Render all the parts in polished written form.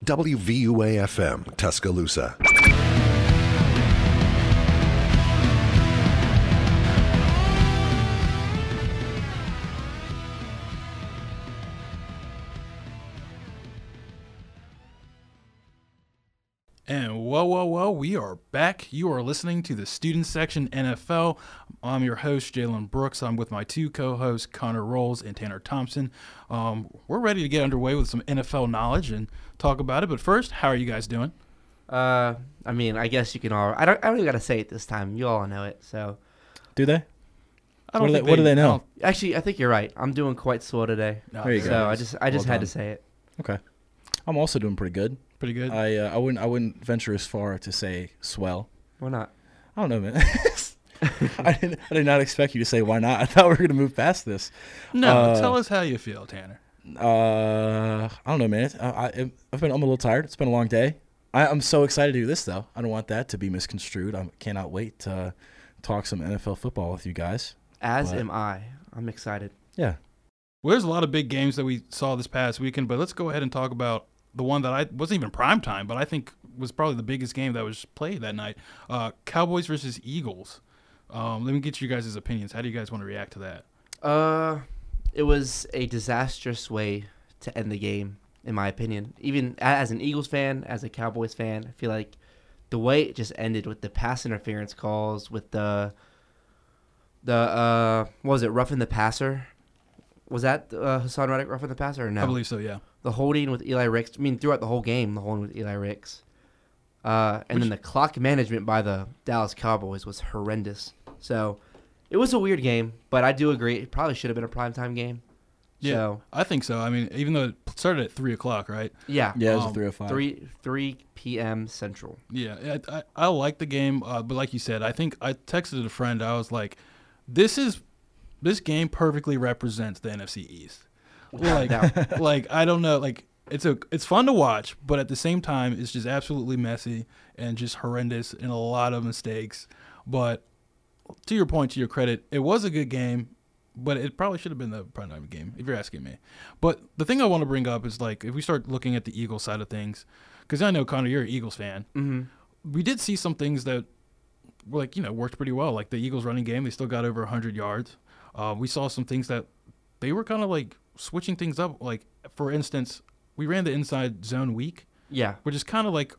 WVUA-FM, Tuscaloosa. And whoa, we are back. You are listening to the Student Section NFL. I'm your host, Jalen Brooks. I'm with my two co-hosts, Connor Rolls and Tanner Thompson. We're ready to get underway with some NFL knowledge and talk about it. But first, how are you guys doing? I guess you can all. I don't even gotta say it this time. You all know it. So, do they? I don't. What do they know? Actually, I think you're right. I'm doing quite swell today. There you go. So I just had to say it. Okay. I'm also doing pretty good. Pretty good. I wouldn't venture as far to say swell. Why not? I don't know, man. I did not expect you to say why not. I thought we were gonna move past this. No, tell us how you feel, Tanner. I don't know, man. I'm a little tired. It's been a long day. I'm so excited to do this, though. I don't want that to be misconstrued. I cannot wait to talk some NFL football with you guys. As am I. I'm excited. Yeah. Well, there's a lot of big games that we saw this past weekend, but let's go ahead and talk about the one that I wasn't even prime time, but I think was probably the biggest game that was played that night. Cowboys versus Eagles. Let me get you guys' opinions. How do you guys want to react to that? It was a disastrous way to end the game, in my opinion. Even as an Eagles fan, as a Cowboys fan, I feel like the way it just ended with the pass interference calls, with the what was it, roughing the passer? Was that Hassan Reddick roughing the passer or no? I believe so, yeah. The holding with Eli Ricks. I mean, throughout the whole game, the holding with Eli Ricks. Then the clock management by the Dallas Cowboys was horrendous. So it was a weird game, but I do agree it probably should have been a primetime game. Yeah, so, I think so. I mean, even though it started at 3 o'clock, right? Yeah. Yeah, it was 3:05. 3 p.m. Central. Yeah, I like the game, but like you said, I think I texted a friend. I was like, this game perfectly represents the NFC East. Like I don't know, like it's fun to watch, but at the same time, it's just absolutely messy and just horrendous and a lot of mistakes. But to your point, to your credit, it was a good game, but it probably should have been the primetime game, if you're asking me. But the thing I want to bring up is, like, if we start looking at the Eagles side of things, because I know, Connor, you're an Eagles fan. Mm-hmm. We did see some things that were, like, worked pretty well. Like the Eagles running game, they still got over 100 yards. We saw some things that they were kind of like switching things up. Like, for instance, we ran the inside zone week. Yeah. Which is kind of like,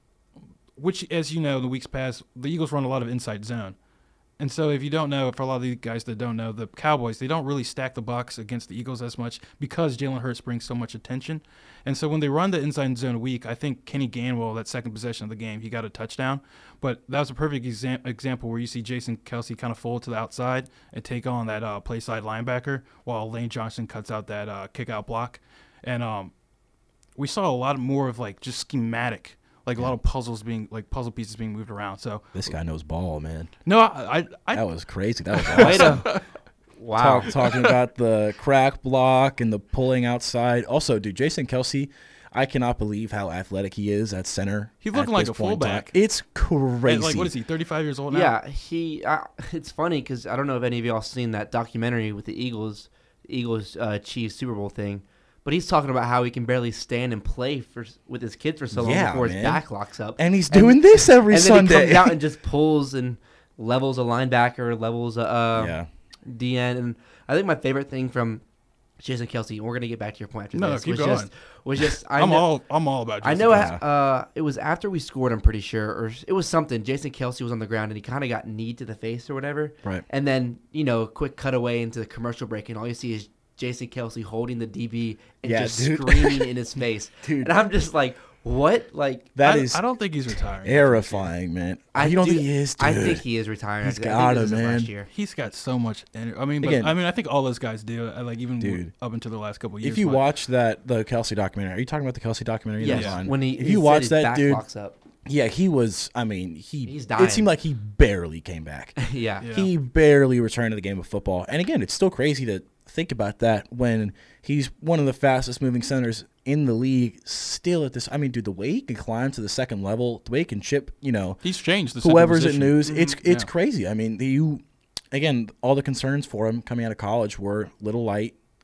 as you know, in the weeks past, the Eagles run a lot of inside zone. And so if you don't know, for a lot of the guys that don't know, the Cowboys, they don't really stack the box against the Eagles as much because Jalen Hurts brings so much attention. And so when they run the inside zone week, I think Kenny Gainwell, that second possession of the game, he got a touchdown. But that was a perfect example where you see Jason Kelce kind of fold to the outside and take on that play side linebacker while Lane Johnson cuts out that kick-out block. And we saw a lot more of, like, just schematic, like a lot of puzzle pieces being moved around. So this guy knows ball, man. No, I that was crazy. That was awesome. Wow. Talking about the crack block and the pulling outside. Also, dude, Jason Kelce, I cannot believe how athletic he is at center. He's looking like a fullback. It's crazy. And, like, what is he, 35 years old now? Yeah, it's funny because I don't know if any of y'all seen that documentary with the Eagles Chiefs Super Bowl thing. But he's talking about how he can barely stand and play with his kids for so long before his back locks up. And he's doing this every Sunday. And then he comes out and just pulls and levels a linebacker, levels a DN. And I think my favorite thing from Jason Kelce, and we're going to get back to your point after this. Keep going. I'm all about Jason I know it was after we scored, I'm pretty sure, or it was something. Jason Kelce was on the ground, and he kind of got kneed to the face or whatever. Right. And then, a quick cutaway into the commercial break, and all you see is Jason Kelce holding the DB and screaming in his face. Dude. And I'm just like, what? Like, I don't think he's retiring. Terrifying, man. You don't think he is, dude? I think he is retiring. He's got it, man. Last year. He's got so much energy. I think all those guys do. Like, even up until the last couple of years. If you watch the Kelce documentary, are you talking about the Kelce documentary? Yes. When if you watch that dude, locks up. Yeah, he was. I mean, he's dying. It seemed like he barely came back. Yeah, he barely returned to the game of football. And again, it's still crazy to think about that when he's one of the fastest moving centers in the league. Still at this, I mean, dude, the way he can climb to the second level, the way he can chip, he's changed. Whoever's at news, it's crazy. I mean, again, all the concerns for him coming out of college were little light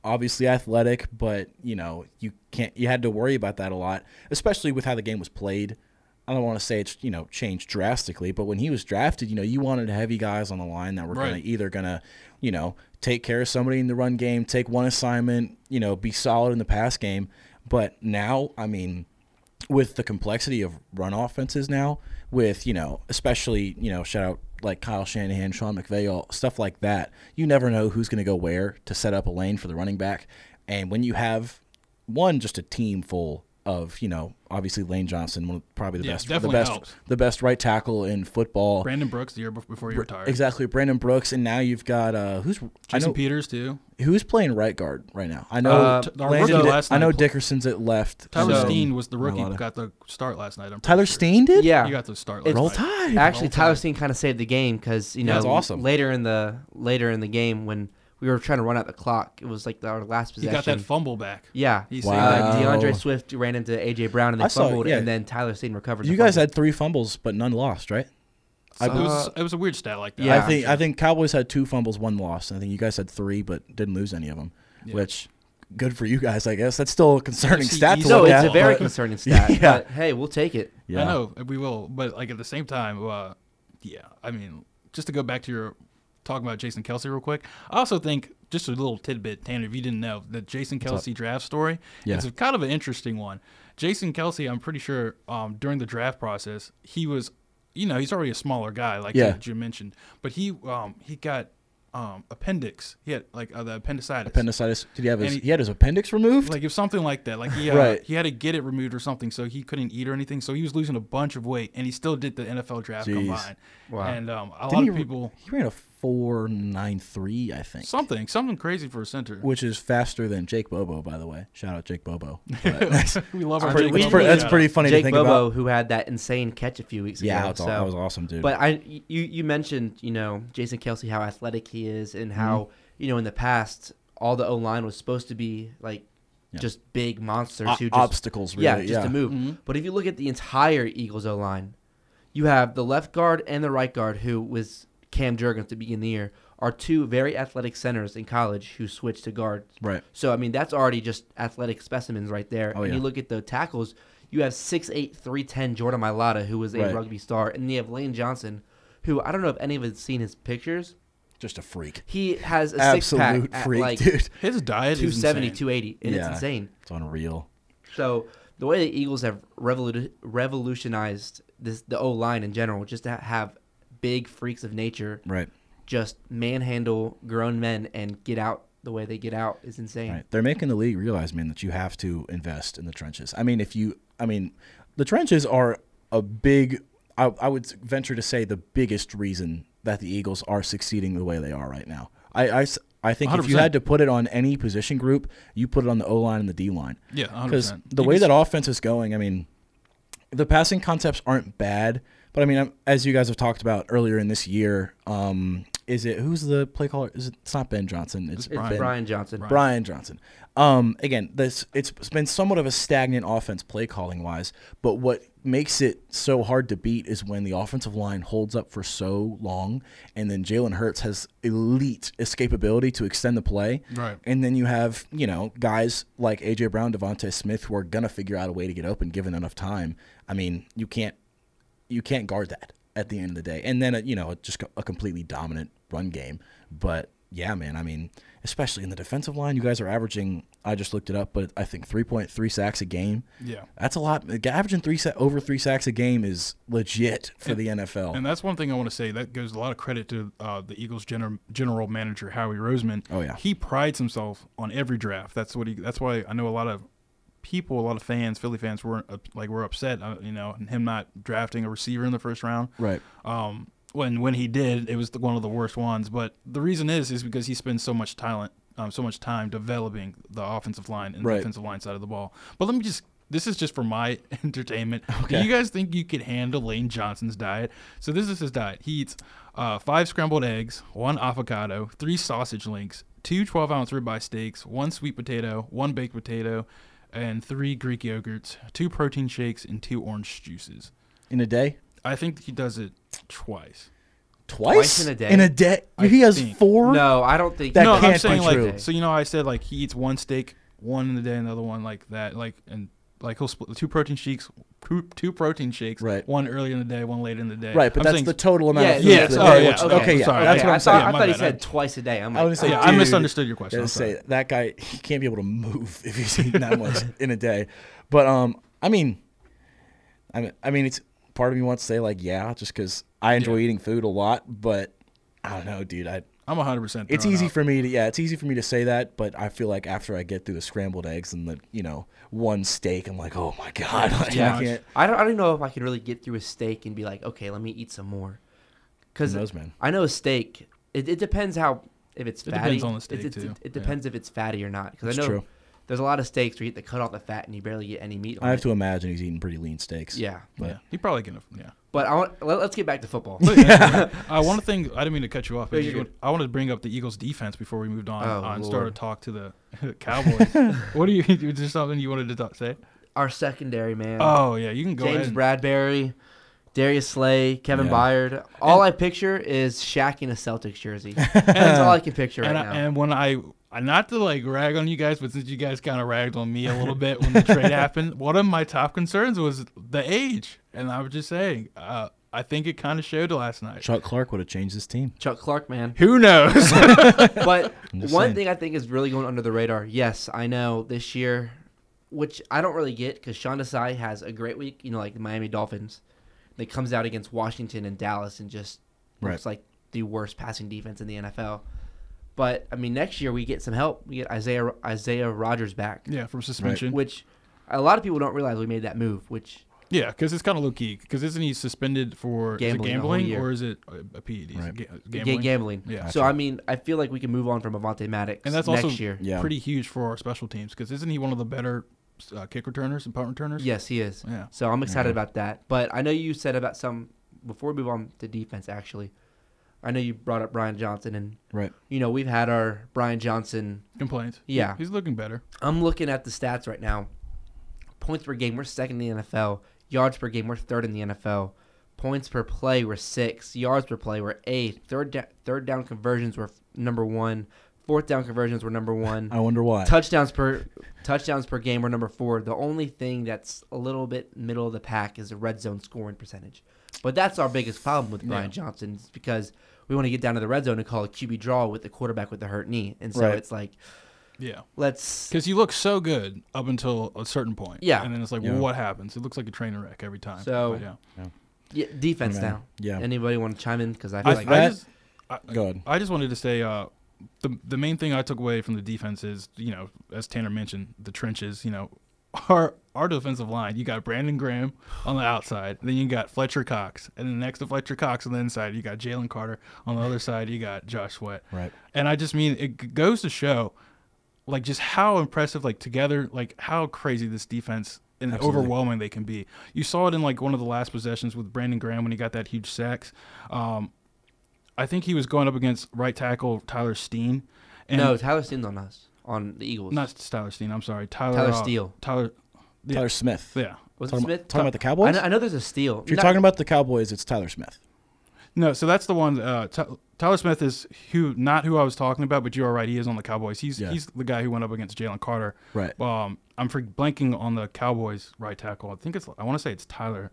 obviously athletic, but you had to worry about that a lot, especially with how the game was played. I don't want to say it's changed drastically, but when he was drafted, you wanted heavy guys on the line that were either gonna take care of somebody in the run game, take one assignment, be solid in the pass game. But now, I mean, with the complexity of run offenses now, with especially shout out like Kyle Shanahan, Sean McVay, all stuff like that, you never know who's going to go where to set up a lane for the running back. And when you have just a team full of obviously Lane Johnson, probably the best right tackle in football. Brandon Brooks the year before he retired. Exactly, Brandon Brooks, and now you've got Jason Peters too. Who's playing right guard right now? I know I know Dickerson's left. Tyler Steen was the rookie who got the start last night. Tyler Steen did? Yeah, he got the start last Roll night. Tide. Actually, Tyler Steen kind of saved the game because that's awesome. later in the game when we were trying to run out the clock, it was like our last possession. He got that fumble back. Yeah. Wow. DeAndre Swift ran into A.J. Brown and they fumbled, and then Tyler Steen recovered. You guys had 3 fumbles, but none lost, right? It was a weird stat like that. Yeah. I think Cowboys had 2 fumbles, 1 loss. I think you guys had 3, but didn't lose any of them, which good for you guys, I guess. That's still a concerning stat to look at. No, it's a very concerning stat. Yeah. But, hey, we'll take it. Yeah. I know, we will. But, like, at the same time, I mean, just to go back to your talking about Jason Kelce real quick, I also think, just a little tidbit, Tanner, if you didn't know, the Jason Kelce draft story, it's kind of an interesting one. Jason Kelce, I'm pretty sure during the draft process, he was, he's already a smaller guy, like you mentioned, but he got appendix. He had the appendicitis. Did he have he had his appendix removed? Like it was something like that. Like he had to get it removed or something, so he couldn't eat or anything. So he was losing a bunch of weight, and he still did the NFL draft combine. Wow. And a lot of people. He ran a 4.93, I think. Something crazy for a center. Which is faster than Jake Bobo, by the way. Shout out Jake Bobo. We love our pretty, Jake Bobo. That's pretty funny Jake to think Bobo, about. who had that insane catch a few weeks ago. Yeah, that was awesome, dude. But you mentioned, Jason Kelce, how athletic he is, and how, in the past, all the O-line was supposed to be just big monsters who just obstacles, really. To move. Mm-hmm. But if you look at the entire Eagles O-line, you have the left guard and the right guard, who was Cam Jurgens to begin the year, are 2 very athletic centers in college who switched to guard. Right. So, I mean, that's already just athletic specimens right there. Oh, and you look at the tackles, you have 6'8", 310 Jordan Mailata, who was a rugby star. And you have Lane Johnson, who I don't know if any of us have seen his pictures. Just a freak. He has a absolute six-pack freak, at dude. His diet is 270, insane. 280, and it's insane. It's unreal. So the way the Eagles have revolutionized the O-line in general, just to have big freaks of nature just manhandle grown men and get out the way they get out is insane. Right. They're making the league realize, man, that you have to invest in the trenches. I mean, the trenches are a big, I would venture to say, the biggest reason that the Eagles are succeeding the way they are right now. I think 100%. If you had to put it on any position group, you put it on the O-line and the D-line. Yeah, 100%. Because the way that offense is going, I mean, the passing concepts aren't bad, but I mean, as you guys have talked about earlier in this year, who's the play caller? It's not Ben Johnson. It's Brian Johnson. Brian Johnson. Again, it's been somewhat of a stagnant offense play calling wise, but what makes it so hard to beat is when the offensive line holds up for so long, and then Jalen Hurts has elite escapability to extend the play. Right. And then you have, guys like A.J. Brown, Devontae Smith, who are going to figure out a way to get open given enough time. I mean, you can't guard that at the end of the day. And then, just a completely dominant run game. But, yeah, man, I mean, especially in the defensive line, you guys are averaging, I just looked it up, but I think 3.3 sacks a game. Yeah. That's a lot. Averaging over 3 sacks a game is legit for the NFL. And that's one thing I want to say. That gives a lot of credit to the Eagles general manager, Howie Roseman. Oh, yeah. He prides himself on every draft. That's why I know a lot of people, a lot of fans, Philly fans were upset, him not drafting a receiver in the first round. Right. When he did, it was one of the worst ones. But the reason is because he spends so much time developing the offensive line and the defensive line side of the ball. But this is just for my entertainment. Okay. Do you guys think you could handle Lane Johnson's diet? So this is his diet. He eats 5 scrambled eggs, 1 avocado, 3 sausage links, 2 12-ounce ribeye steaks, 1 sweet potato, 1 baked potato, and 3 Greek yogurts, 2 protein shakes, and 2 orange juices. In a day? I think he does it twice. Twice in a day? In a day? I He has think. 4? No, I don't think. That no, can't I'm saying be like true. so. You know, I said like he eats one steak, one in the day, another one like that, like and like he'll split two protein shakes, Right. one early in the day, one late in the day. Right, but I'm that's saying, the total amount of food yes, for the oh, day. yeah, Which, okay, okay, yeah, sorry, that's yeah, what I'm saying. I thought he My said bad. twice a day. I'm I like, was gonna say, Yeah, I dude, misunderstood your question. I I'm was gonna sorry. say that guy, he can't be able to move if he's eating that much in a day. But I mean, it's part of me wants to say like, yeah, just because I enjoy eating food a lot, but I don't know, dude. I'm 100%. It's easy for me to say that, but I feel like after I get through the scrambled eggs and the one steak, I'm like, oh my god, like, yeah. I can't. I don't know if I can really get through a steak and be like, okay, let me eat some more. Because Who knows, man? I know a steak. It depends if it's It fatty. depends on the steak, too. It depends if it's fatty or not. Because It's I know true. there's a lot of steaks where you get to cut off the fat and you barely get any meat on I have it. to imagine he's eating pretty lean steaks. Yeah. But Yeah, he probably can. Yeah. But let's get back to football. One thing I didn't mean to cut you off, but No, you're good. I wanted to bring up the Eagles' defense before we moved on Oh, and Lord. started to talk to the Cowboys. What do you? Is there something you wanted to say? Our secondary, man. Oh yeah, you can go James ahead. Bradbury, Darius Slay, Kevin Yeah. Byard. All I picture is Shaq in a Celtics jersey. That's all I can picture right now. And when I not to like rag on you guys, but since you guys kind of ragged on me a little bit when the trade happened, one of my top concerns was the age, and I was just saying, I think it kind of showed last night. Chuck Clark would have changed his team. Chuck Clark, man. Who knows? But I'm just one saying. thing I think is really going under the radar. Yes, I know this year, which I don't really get because Sean Desai has a great week. Like the Miami Dolphins, that comes out against Washington and Dallas and just looks like the worst passing defense in the NFL. But I mean, next year we get some help. We get Isaiah Rodgers back, Yeah, from suspension. which a lot of people don't realize we made that move. Which Yeah, because it's kind of low key. Because isn't he suspended for Gambling the whole gambling year. or is it a PED? Right. Gambling. gambling. Yeah. So I mean, I feel like we can move on from Avonte Maddox And that's next also year. Yeah. pretty huge for our special teams. Because isn't he one of the better kick returners and punt returners? Yes, he is. Yeah. So I'm excited Yeah. about that. But I know you said about before we move on to defense, actually. I know you brought up Brian Johnson, and Right. we've had our Brian Johnson. Complaints. Yeah. He's looking better. I'm looking at the stats right now. Points per game, we're second in the NFL. Yards per game, we're third in the NFL. Points per play, we're 6th. Yards per play, we're 8th. Third down conversions, we're number 1. Fourth down conversions, we're number 1. I wonder why. Touchdowns per game, we're number 4. The only thing that's a little bit middle of the pack is the red zone scoring percentage. But that's our biggest problem with Brian Johnson, is because we want to get down to the red zone and call a QB draw with the quarterback with the hurt knee. And so Right. it's like, Yeah. let's. Because you look so good up until a certain point. Yeah. And then it's like, Yeah. well, what happens? It looks like a train wreck every time. So- But yeah. Yeah, defense Man. now. Yeah. Anybody want to chime in? Because I feel I, like I just, Go ahead. I just wanted to say the main thing I took away from the defense is, as Tanner mentioned, the trenches, our defensive line, you got Brandon Graham on the outside, then you got Fletcher Cox, and then next to Fletcher Cox on the inside, you got Jalen Carter. On the other side, you got Josh Sweat. Right. And I just mean, it goes to show, like, just how impressive, like, together, like, how crazy this defense and Absolutely. overwhelming they can be. You saw it in, like, one of the last possessions with Brandon Graham when he got that huge sack. I think he was going up against right tackle Tyler Steen. And no, Tyler Steen's on us, on the Eagles. not Tyler Steen. I'm sorry, Tyler Steele. Talor Smith. Yeah. Was it Talking, Smith? talking about the Cowboys? I know there's a steal. If you're talking about the Cowboys, it's Tyler Smith. No, so that's the one. Tyler Smith is not who I was talking about, but you are right. He is on the Cowboys. He's the guy who went up against Jalen Carter. Right. I'm blanking on the Cowboys right tackle. I want to say it's Tyler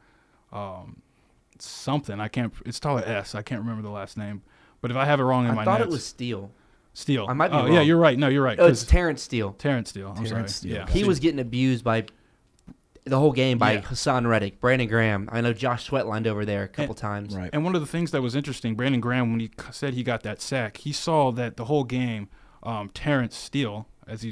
something. It's Tyler S. I can't remember the last name. But if I have it wrong in my I thought notes, it was Steele. Steele. I might be Oh wrong. yeah, you're right. No, you're right. Oh, it's 'cause Terrence Steele. Terrence Steele. I'm Terrence sorry. Steele, Yeah. okay. He was getting abused by the whole game by Yeah. Hassan Reddick, Brandon Graham. I know Josh Sweat lined over there a couple times. Right. And one of the things that was interesting, Brandon Graham, when he said he got that sack, he saw that the whole game, Terrence Steele,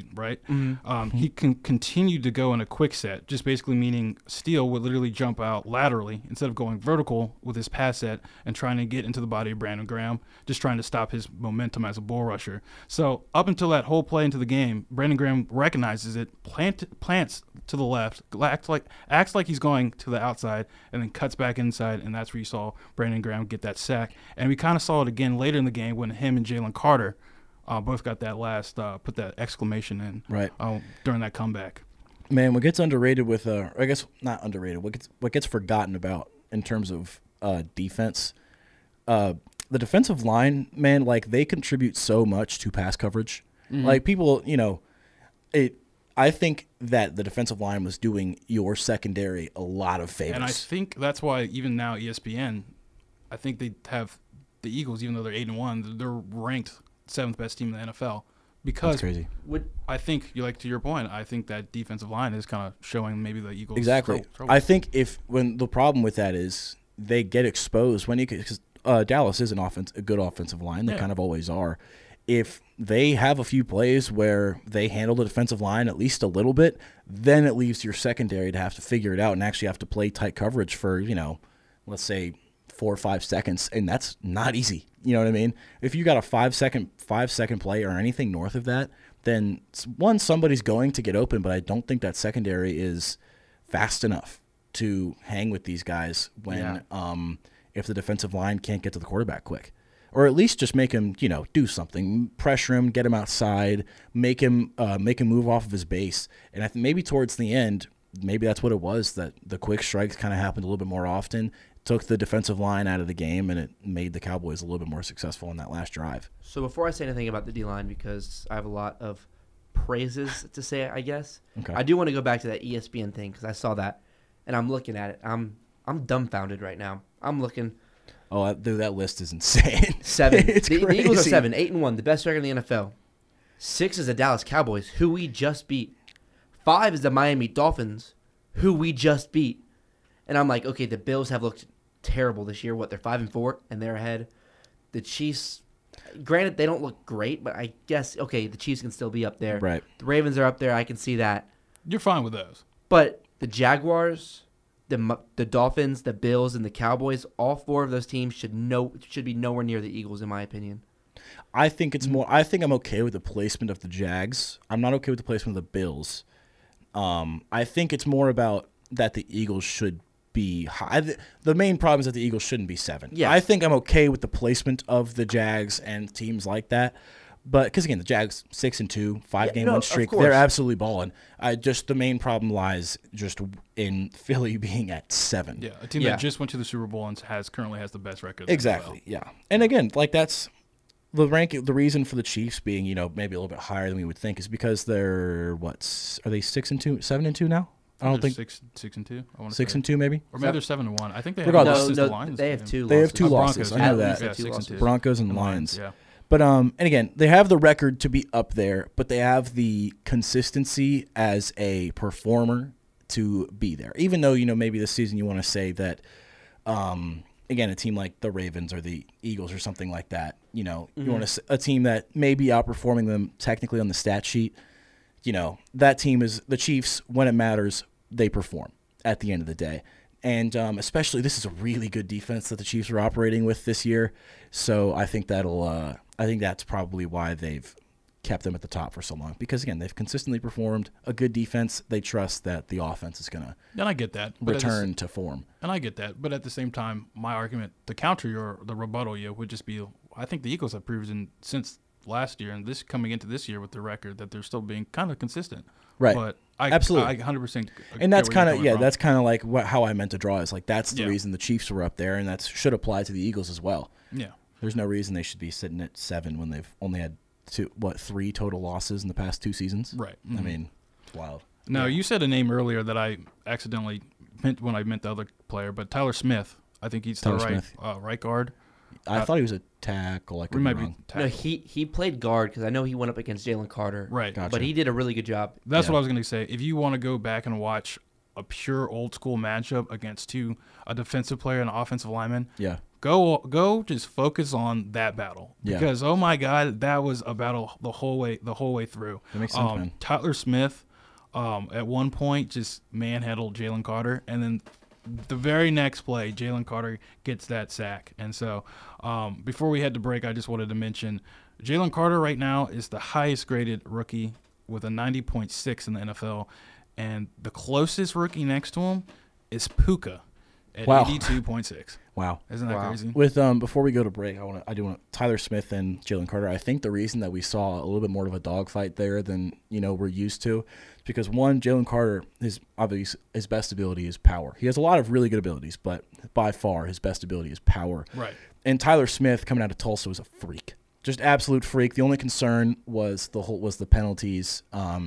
he can continue to go in a quick set, just basically meaning Steele would literally jump out laterally instead of going vertical with his pass set and trying to get into the body of Brandon Graham, just trying to stop his momentum as a bull rusher. So up until that whole play into the game, Brandon Graham recognizes it, plants to the left, acts like he's going to the outside, and then cuts back inside, and that's where you saw Brandon Graham get that sack. And we kind of saw it again later in the game when him and Jalen Carter both got that last put that exclamation in Right. During that comeback. Man, what gets underrated with I guess not underrated, what gets forgotten about in terms of defense, the the defensive line, man, like they contribute so much to pass coverage. Like people, I think that the defensive line was doing your secondary a lot of favors. And I think that's why even now ESPN, I think they have the Eagles, even though they're 8-1, they're ranked 7th best team in the NFL. Because That's crazy. I think, to your point, I think that defensive line is kind of showing maybe the Eagles. Exactly. I think when the problem with that is they get exposed because Dallas is a good offensive line. They kind of always are. If they have a few plays where they handle the defensive line at least a little bit, then it leaves your secondary to have to figure it out and actually have to play tight coverage for, let's say 4 or 5 seconds, and that's not easy. You know what I mean? If you got a 5 second play or anything north of that, then somebody's going to get open, but I don't think that secondary is fast enough to hang with these guys when if the defensive line can't get to the quarterback quick. Or at least just make him, do something, pressure him, get him outside, make him move off of his base. And I think maybe towards the end, maybe that's what it was, that the quick strikes kind of happened a little bit more often, took the defensive line out of the game, and it made the Cowboys a little bit more successful in that last drive. So before I say anything about the D-line, because I have a lot of praises to say, I guess, Okay. I do want to go back to that ESPN thing because I saw that, and I'm looking at it. I'm dumbfounded right now. I'm looking. Oh, dude, that list is insane. 7. It's the crazy. Eagles are 7, 8-1, the best record in the NFL. 6 is the Dallas Cowboys, who we just beat. 5 is the Miami Dolphins, who we just beat. And I'm like, okay, the Bills have looked terrible this year. They're 5-4, and they're ahead. The Chiefs, granted, they don't look great, but I guess, okay, the Chiefs can still be up there. Right. The Ravens are up there. I can see that. You're fine with those. But the Jaguars, the Dolphins, the Bills, and the Cowboys, all 4 of those teams should be nowhere near the Eagles, in my opinion. I think I'm okay with the placement of the Jags. I'm not okay with the placement of the Bills. I think it's more about that the Eagles should be high. The main problem is that the Eagles shouldn't be 7. Yes. I think I'm okay with the placement of the Jags and teams like that. But because again, the Jags 6-2, 5-game win streak, they're absolutely balling. The main problem lies just in Philly being at 7. Yeah, a team that just went to the Super Bowl and currently has the best record. Exactly. Yeah, and again, like that's the ranking. The reason for the Chiefs being maybe a little bit higher than we would think is because they're are they 6-2, 7-2 now? I don't think 6-2. I want 6-2 maybe. Or maybe they're 7-1. I think they have Regardless. the Lions. They have 2 losses. They have 2 losses. Broncos, I know At that. least 6-2. Broncos and Lions. Yeah. But and again, they have the record to be up there, but they have the consistency as a performer to be there. Even though maybe this season you want to say that, again, a team like the Ravens or the Eagles or something like that, you want a team that may be outperforming them technically on the stat sheet. That team is the Chiefs. When it matters, they perform at the end of the day. And especially, this is a really good defense that the Chiefs are operating with this year. So I think that's probably why they've kept them at the top for so long. Because again, they've consistently performed a good defense. They trust that the offense is going to and I get that return to form. And I get that, but at the same time, my argument to counter the rebuttal would just be, I think the Eagles have proven since last year and this coming into this year with their record that they're still being kind of consistent. Right. But absolutely. I 100%. And that's kind of like how I meant to draw is like that's the reason the Chiefs were up there, and that should apply to the Eagles as well. Yeah. There's no reason they should be sitting at 7 when they've only had 3 total losses in the past 2 seasons. Right. I mean, it's wild. Now, you said a name earlier that I accidentally meant when I meant the other player, but Tyler Smith. I think he's the right guard. I thought he was a tackle. We might be No, he played guard because I know he went up against Jalen Carter. Right. Gotcha. But he did a really good job. That's what I was going to say. If you want to go back and watch a pure old school matchup against a defensive player and an offensive lineman, go just focus on that battle. Because oh my God, that was a battle the whole way through. That makes sense, man. Tyler Smith at one point just manhandled Jalen Carter, and then the very next play, Jalen Carter gets that sack. And so before we head to break, I just wanted to mention Jalen Carter right now is the highest graded rookie with a 90.6 in the NFL. And the closest rookie next to him is Puka. at Wow. 82.6. Wow. Isn't that Wow. crazy? With before we go to break, I do want Tyler Smith and Jalen Carter. I think the reason that we saw a little bit more of a dogfight there than we're used to, is because one, Jalen Carter, his best ability is power. He has a lot of really good abilities, but by far his best ability is power. Right. And Tyler Smith coming out of Tulsa was a freak, just absolute freak. The only concern was the penalties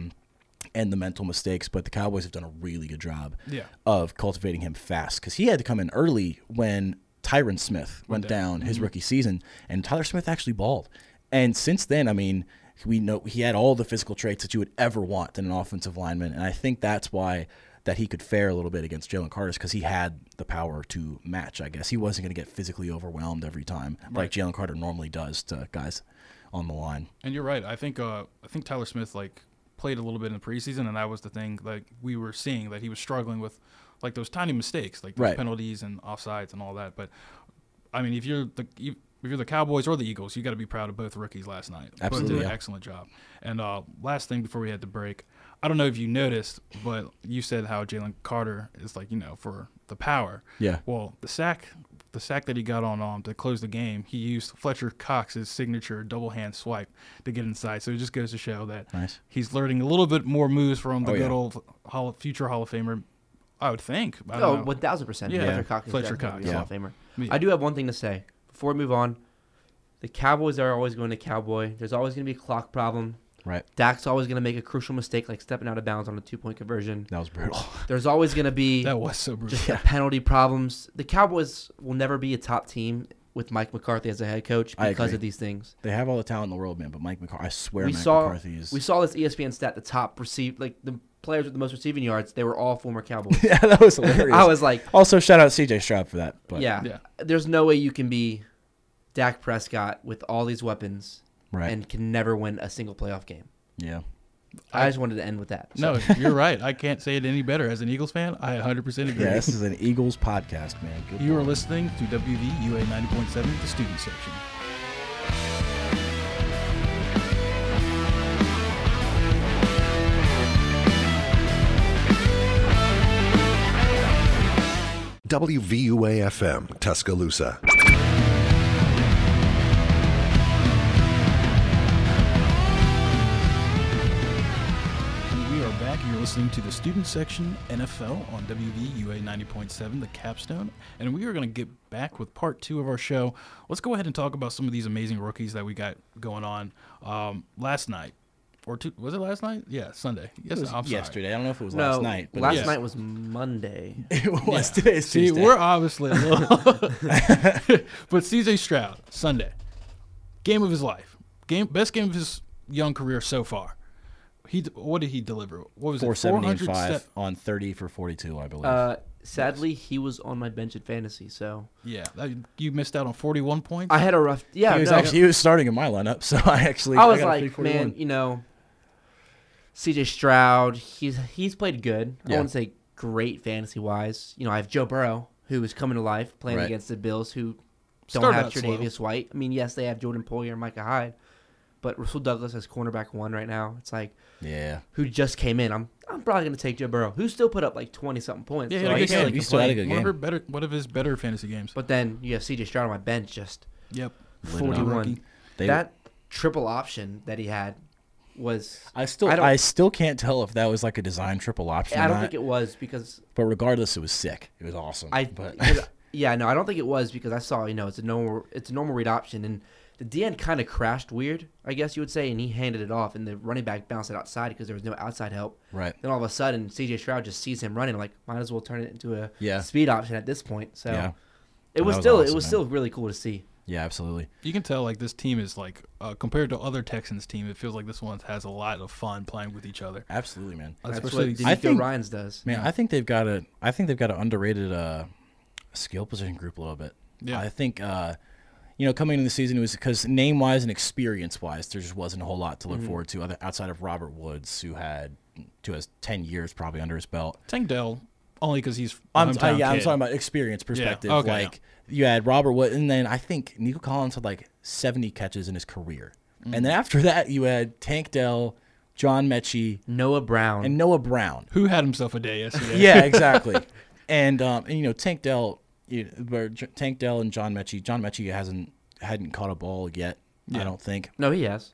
and the mental mistakes, but the Cowboys have done a really good job of cultivating him fast, because he had to come in early when Tyron Smith went down his rookie season, and Tyler Smith actually balled. And since then, I mean, we know he had all the physical traits that you would ever want in an offensive lineman, and I think that's why that he could fare a little bit against Jalen Carter, because he had the power to match, I guess. He wasn't going to get physically overwhelmed every time like Jalen Carter normally does to guys on the line. And you're right. I think Tyler Smith played a little bit in the preseason, and that was the thing we were seeing, that he was struggling with those tiny mistakes, like those penalties and offsides and all that. But I mean, if you're the Cowboys or the Eagles, you got to be proud of both rookies last night. Absolutely, both did an excellent job. And last thing before we had to break, I don't know if you noticed, but you said how Jalen Carter is for the power. Yeah. Well, the sack that he got on to close the game, he used Fletcher Cox's signature double hand swipe to get inside. So it just goes to show that he's learning a little bit more moves from the good old future Hall of Famer, I would think. I don't know. 1,000%. Yeah. Fletcher Cox is a Hall of Famer. Yeah. I do have one thing to say before we move on. The Cowboys are always going to Cowboy. There's always going to be a clock problem. Right. Dak's always going to make a crucial mistake, like stepping out of bounds on a 2-point conversion. That was brutal. There's always going to be that was so brutal. just the penalty problems. The Cowboys will never be a top team with Mike McCarthy as a head coach because of these things. They have all the talent in the world, man, but Mike McCarthy, I swear McCarthy is... We saw this ESPN stat, the top the players with the most receiving yards, they were all former Cowboys. Yeah, that was hilarious. I was like... Also, shout out CJ Stroud for that. But. Yeah. There's no way you can be Dak Prescott with all these weapons and can never win a single playoff game. Yeah. I just wanted to end with that. So. No, you're right. I can't say it any better. As an Eagles fan, I 100% agree. Yeah, this is an Eagles podcast, man. Good you are listening to WVUA 90.7, the student section. WVUA-FM, Tuscaloosa. You're listening to the student section NFL on WVUA 90.7, the Capstone, and we are going to get back with part 2 of our show. Let's go ahead and talk about some of these amazing rookies that we got going on last night. Was it last night? Yeah, Sunday. Yes, I'm sorry. Yesterday. I don't know if it was last night. But last night was Monday. It was. Today's See, Tuesday. we're obviously a little... But CJ Stroud, Sunday. Game of his life. Best game of his young career so far. What did he deliver? What was 470 and 5 on 30 for 42, I believe. Sadly, he was on my bench at fantasy, so yeah, you missed out on 41 points. I had a rough. Yeah, he was starting in my lineup, so I was like, man, CJ Stroud, he's played good. I wouldn't say great fantasy wise. I have Joe Burrow, who is coming to life playing against the Bills, who don't have Tre'Davious White. I mean, yes, they have Jordan Poyer and Micah Hyde. But Russell Douglas has cornerback 1 right now. It's like, who just came in. I'm probably going to take Joe Burrow, who still put up like 20-something points. Yeah, so he still had a good game. One of his better fantasy games. But then you have C.J. Stroud on my bench, just 41. That triple option that he had was... I still can't tell if that was like a design triple option. I don't think it was because... But regardless, it was sick. It was awesome. I don't think it was because I saw, it's a normal read option, and the DN kind of crashed weird, I guess you would say, and he handed it off, and the running back bounced it outside because there was no outside help. Right. Then all of a sudden, C.J. Stroud just sees him running, like, might as well turn it into a speed option at this point. So it was still really cool to see. Yeah, absolutely. You can tell this team is compared to other Texans team, it feels like this one has a lot of fun playing with each other. Absolutely, man. That's what DeMeco Ryans does. Man, I think they've got an underrated skill position group a little bit. Yeah. I think coming into the season, it was because name-wise and experience-wise, there just wasn't a whole lot to look forward to outside of Robert Woods, who has 10 years probably under his belt. Tank Dell, only because he's I'm talking about experience perspective. Yeah. Okay, you had Robert Woods, and then I think Nico Collins had 70 catches in his career. And then after that, you had Tank Dell, John Mechie, Noah Brown. and Noah Brown. Who had himself a day yesterday. Yeah, exactly. And Tank Dell, Tank Dell and John Mechie hadn't caught a ball yet. Yeah. I don't think. No, he has.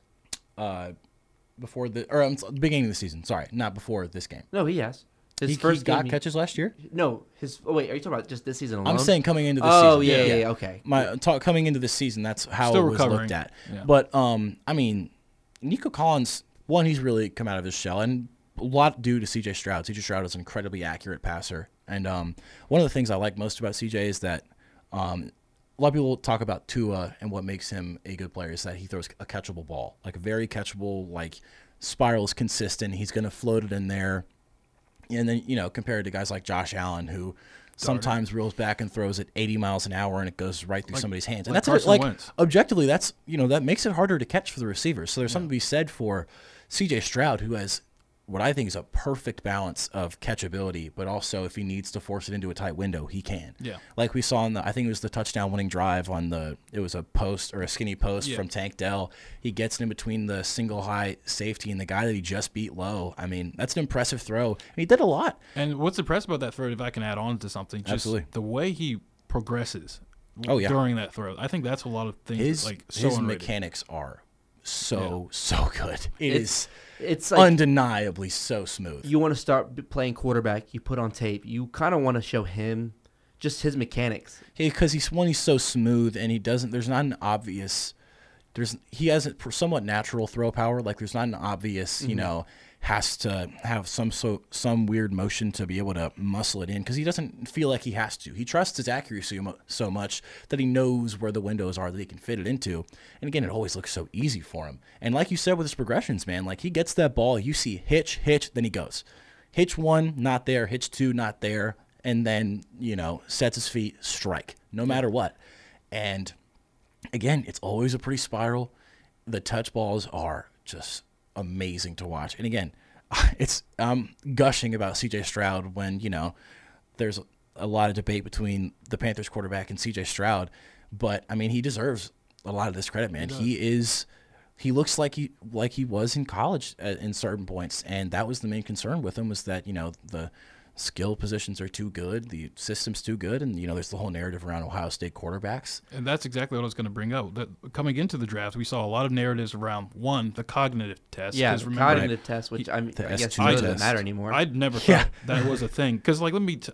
Before the beginning of the season. Sorry, not before this game. No, he has. His He first got game, catches last year. No, his. Oh wait, are you talking about just this season alone? I'm saying coming into this Oh season. yeah, okay. Coming into this season, that's how Still it was recovering. looked at. Yeah. But I mean, Nico Collins, one, he's really come out of his shell, and a lot due to C.J. Stroud. C.J. Stroud is an incredibly accurate passer, and one of the things I like most about C.J. is that a lot of people talk about Tua and what makes him a good player is that he throws a catchable ball, like a very catchable, like spirals consistent. He's going to float it in there. And then, compared to guys like Josh Allen, who sometimes reels back and throws it 80 miles an hour and it goes right through somebody's hands. And like that's Carson Wentz. Objectively, that's, that makes it harder to catch for the receivers. So there's something to be said for C.J. Stroud, who has what I think is a perfect balance of catchability, but also if he needs to force it into a tight window, he can. Yeah. Like we saw I think it was the touchdown winning drive it was a post or a skinny post from Tank Dell. He gets it in between the single high safety and the guy that he just beat low. I mean, that's an impressive throw. And he did a lot. And what's impressive about that throw, if I can add on to something, just Absolutely. the way he progresses during that throw. I think that's a lot of things His so underrated. mechanics are so good. It's like undeniably so smooth. you want to start playing quarterback. You put on tape. You kind of want to show him just his mechanics. Because he's so smooth and there's not an obvious, he has a somewhat natural throw power. Like there's not an obvious, has to have some weird motion to be able to muscle it in because he doesn't feel like he has to. He trusts his accuracy so much that he knows where the windows are that he can fit it into. And again, it always looks so easy for him. And like you said with his progressions, man, like he gets that ball, you see hitch, then he goes. Hitch 1, not there. Hitch 2, not there. And then, sets his feet, strike, no matter what. And again, it's always a pretty spiral. The touch balls are just amazing to watch. And again, I'm gushing about C.J. Stroud when, there's a lot of debate between the Panthers quarterback and C.J. Stroud. But, I mean, he deserves a lot of this credit, man. He looks like he was in college in certain points. And that was the main concern with him was that, the skill positions are too good, the system's too good, and there's the whole narrative around Ohio State quarterbacks. And that's exactly what I was going to bring up. That coming into the draft, we saw a lot of narratives around the cognitive test. Yeah, the cognitive test, which I guess it doesn't matter anymore. I'd never thought that was a thing because,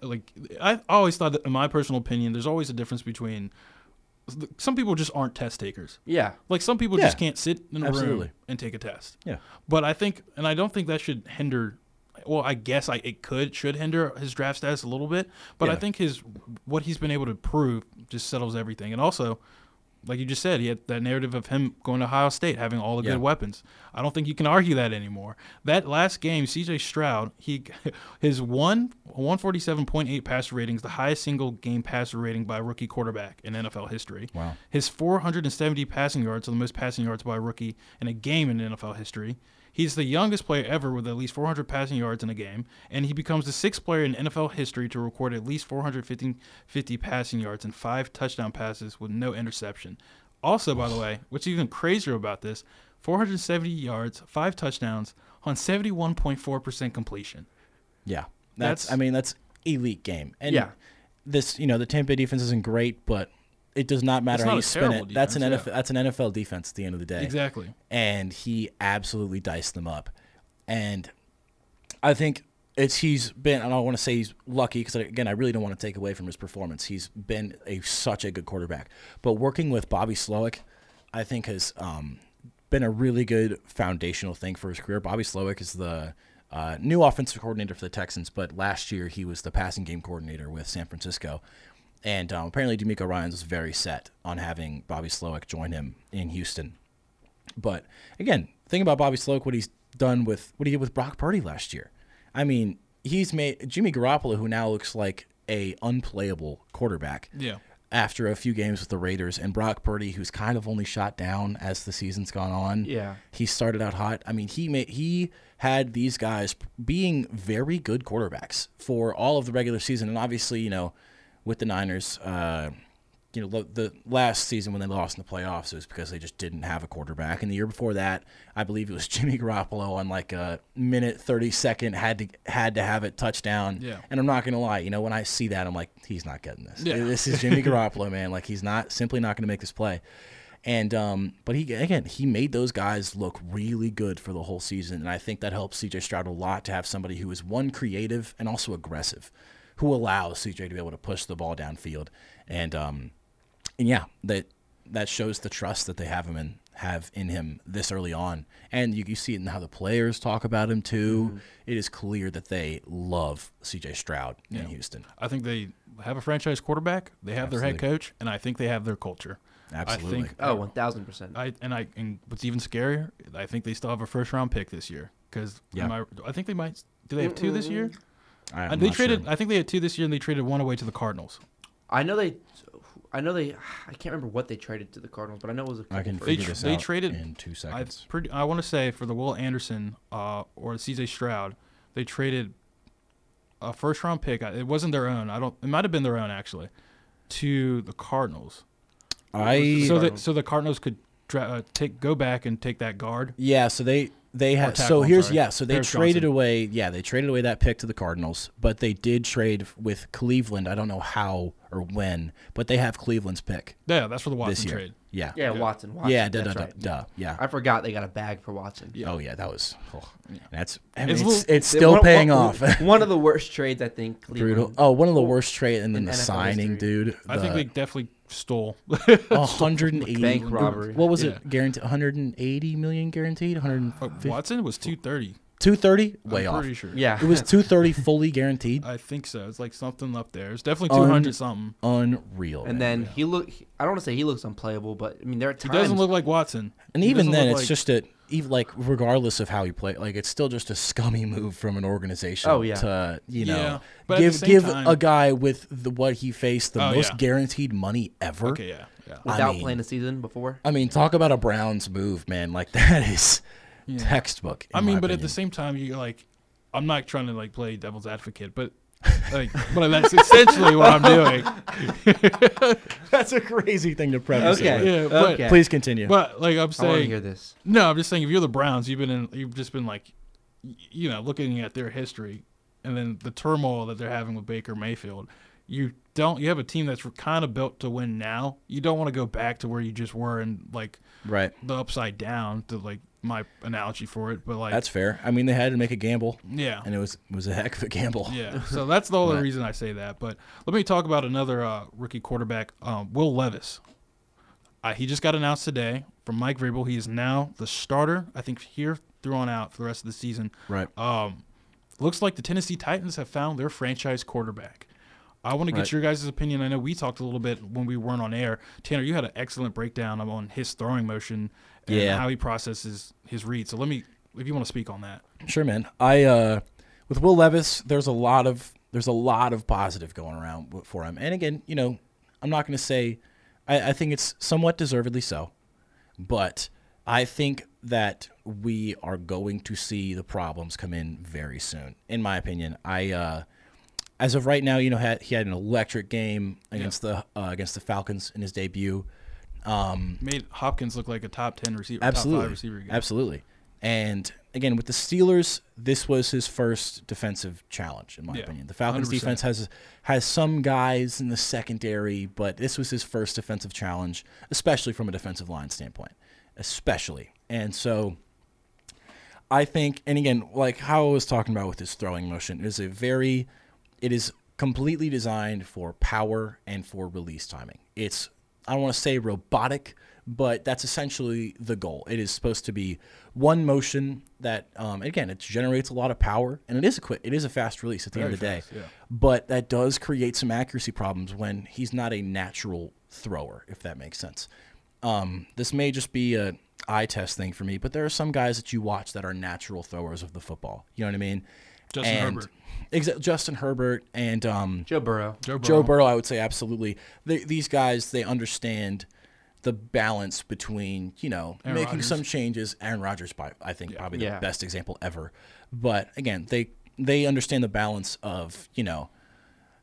I always thought that, in my personal opinion, there's always a difference between. Some people just aren't test takers. Yeah, like some people just can't sit in a room and take a test. Yeah, but I don't think that should hinder. Well, I guess it should hinder his draft status a little bit, but I think what he's been able to prove just settles everything. And also, like you just said, he had that narrative of him going to Ohio State, having all the good weapons. I don't think you can argue that anymore. That last game, C.J. Stroud, his 147.8 passer rating is the highest single game passer rating by a rookie quarterback in NFL history. Wow. His 470 passing yards are the most passing yards by a rookie in a game in NFL history. He's the youngest player ever with at least 400 passing yards in a game, and he becomes the sixth player in NFL history to record at least 450 passing yards and 5 touchdown passes with no interception. Also, by the way, what's even crazier about this, 470 yards, 5 touchdowns on 71.4% completion. Yeah. That's elite game. And this, the Tampa Bay defense isn't great, but it does not matter how you spin it. That's an NFL defense at the end of the day. Exactly. And he absolutely diced them up. And I think he's been, and I don't want to say he's lucky because, again, I really don't want to take away from his performance. He's been such a good quarterback. But working with Bobby Slowick, I think has been a really good foundational thing for his career. Bobby Slowick is the new offensive coordinator for the Texans, but last year he was the passing game coordinator with San Francisco. And apparently DeMeco Ryans was very set on having Bobby Slowick join him in Houston. But, again, think about Bobby Slowick, what he did with Brock Purdy last year. I mean, he's made Jimmy Garoppolo, who now looks like a unplayable quarterback after a few games with the Raiders, and Brock Purdy, who's kind of only shot down as the season's gone on. Yeah. He started out hot. I mean, he had these guys being very good quarterbacks for all of the regular season. And obviously, with the Niners, the last season when they lost in the playoffs, it was because they just didn't have a quarterback. And the year before that, I believe it was Jimmy Garoppolo on like a minute 32nd had to have it touchdown. Yeah. And I'm not gonna lie, when I see that, I'm like, he's not getting this. Yeah. This is Jimmy Garoppolo, man. Like he's simply not gonna make this play. And but he made those guys look really good for the whole season, and I think that helps C.J. Stroud a lot to have somebody who is one creative and also aggressive, who allows C.J. to be able to push the ball downfield, and yeah, that shows the trust that they have in him this early on, and you see it in how the players talk about him too. Mm-hmm. It is clear that they love C.J. Stroud in Houston. I think they have a franchise quarterback, they have their head coach, and I think they have their culture. Absolutely. I think, 1,000%. And what's even scarier, I think they still have a first-round pick this year. Because I think they might. Do they have 2 this year? I think they had 2 this year, and they traded 1 away to the Cardinals. I can't remember what they traded to the Cardinals, but I know it was a couple. I can first. figure this They out traded in 2 seconds. I want to say for the Will Anderson or C.J. Stroud, they traded a first-round pick. It wasn't their own. It might have been their own actually, to the Cardinals. So the Cardinals could go back and take that guard. Yeah, so they had tackle, they traded away that pick to the Cardinals, but they did trade with Cleveland. I don't know how or when, but they have Cleveland's pick. Yeah, that's for the this Watson year. trade. Yeah. Yeah, Watson. Yeah, that's right. Yeah. I forgot they got a bag for Watson. Yeah. Oh yeah, that was. That's. It's it's still paying off. One of the worst trades I think. Cleveland. Brutal. Oh, one of the worst trades, and then the NFL signing, history. dude. I think they definitely stole 180 bank robbery. What was it? Guaranteed 180 million guaranteed. 150. Watson was 230. 230? Way I'm off. pretty sure. Yeah, It was 230 fully guaranteed. I think so. It's like something up there. It's definitely 200 something. Unreal. And man. then I don't want to say he looks unplayable, but I mean there are He times. doesn't look like Watson. And He even doesn't then, look it's like- just even like regardless of how he played, like it's still just a scummy move from an organization. Oh, yeah. To Yeah, but at the give same time- a guy with what he faced the Oh, most yeah. guaranteed money ever. Okay, yeah. without I mean- playing a season before. I mean, talk about a Browns move, man. Like that is textbook. I in mean, my but at the opinion. same time, you like, I'm not trying to like play devil's advocate, but like, but that's essentially what I'm doing. that's a crazy thing to preface. Okay. It with. Yeah, but, Okay. Please continue. but like I'm I want to saying, hear this. no, I'm just saying if you're the Browns, you've just been like, looking at their history and then the turmoil that they're having with Baker Mayfield. You have a team that's kind of built to win now. You don't want to go back to where you just were and like Right. the upside down to like my analogy for it, but like That's fair. I mean, they had to make a gamble, yeah. and it was a heck of a gamble. Yeah, so that's the only Right. reason I say that. But let me talk about another rookie quarterback, Will Levis. He just got announced today from Mike Vrabel. He is now the starter, I think, here through on out for the rest of the season. Right. Looks like the Tennessee Titans have found their franchise quarterback. I want to get Right. your guys' opinion. I know we talked a little bit when we weren't on air. Tanner, you had an excellent breakdown on his throwing motion and Yeah. how he processes his read. So if you want to speak on that. Sure, man. I with Will Levis, there's a lot of positive going around for him. And again, I'm not going to say I think it's somewhat deservedly so, but I think that we are going to see the problems come in very soon. In my opinion, as of right now, he had an electric game against the Falcons in his debut. Made Hopkins look like a top 10 receiver, Absolutely. top 5 receiver again. Absolutely. And again, with the Steelers, this was his first defensive challenge, in my opinion. The Falcons 100%. defense has some guys in the secondary, but this was his first defensive challenge, especially from a defensive line standpoint, especially. And so I think, and again, like how I was talking about with his throwing motion, it is completely designed for power and for release timing. I don't want to say robotic, but that's essentially the goal. It is supposed to be one motion that, again, it generates a lot of power, and it is a fast release at the end of the day. Fast, yeah. But that does create some accuracy problems when he's not a natural thrower, if that makes sense. This may just be a eye test thing for me, but there are some guys that you watch that are natural throwers of the football. You know what I mean? Herbert. Justin Herbert and Joe Burrow. Joe Burrow, I would say absolutely. These guys, they understand the balance between, making Rodgers. some changes. Aaron Rodgers, I think, probably the Yeah. best example ever. But again, they understand the balance of,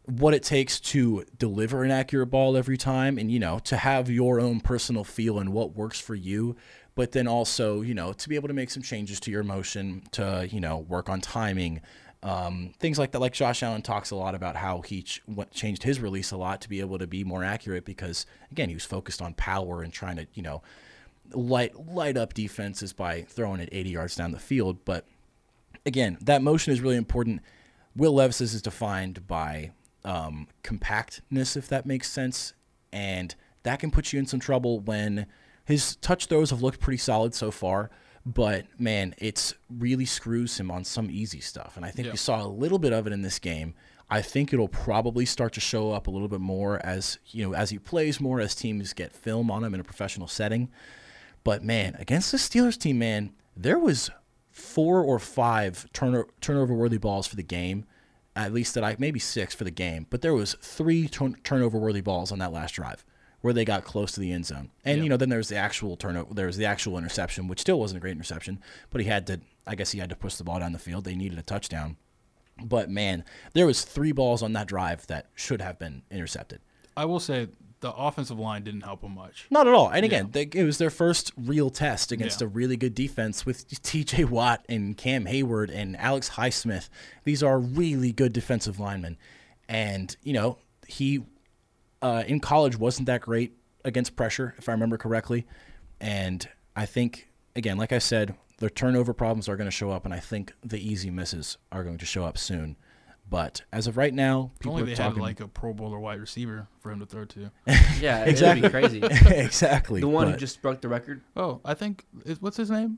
what it takes to deliver an accurate ball every time, and to have your own personal feel and what works for you, but then also to be able to make some changes to your motion, to work on timing, things like that. Like Josh Allen talks a lot about how he changed his release a lot to be able to be more accurate, because again, he was focused on power and trying to light up defenses by throwing it 80 yards down the field. But again, that motion is really important. Will Levis's is defined by compactness, if that makes sense, and that can put you in some trouble when his touch throws have looked pretty solid so far, but man, it's really screws him on some easy stuff, and I think we saw a little bit of it in this game. I think it'll probably start to show up a little bit more as he plays more, as teams get film on him in a professional setting. But man, against the Steelers team, man, there was 4 or 5 turnover-worthy balls for the game. At least maybe 6 for the game, but there was 3 turnover-worthy balls on that last drive where they got close to the end zone. And then there's the actual turnover, there's the actual interception, which still wasn't a great interception, but he had to push the ball down the field. They needed a touchdown. But man, there was 3 balls on that drive that should have been intercepted. I will say the offensive line didn't help them much. Not at all. And again, it was their first real test against a really good defense with T.J. Watt and Cam Hayward and Alex Highsmith. These are really good defensive linemen. And, he in college wasn't that great against pressure, if I remember correctly. And I think, again, like I said, the turnover problems are going to show up, and I think the easy misses are going to show up soon. But as of right now, people only are they talking. had like a Pro Bowler wide receiver for him to throw to. Yeah, Exactly. It'd be crazy. Exactly. The one who just broke the record. Oh, I think what's his name?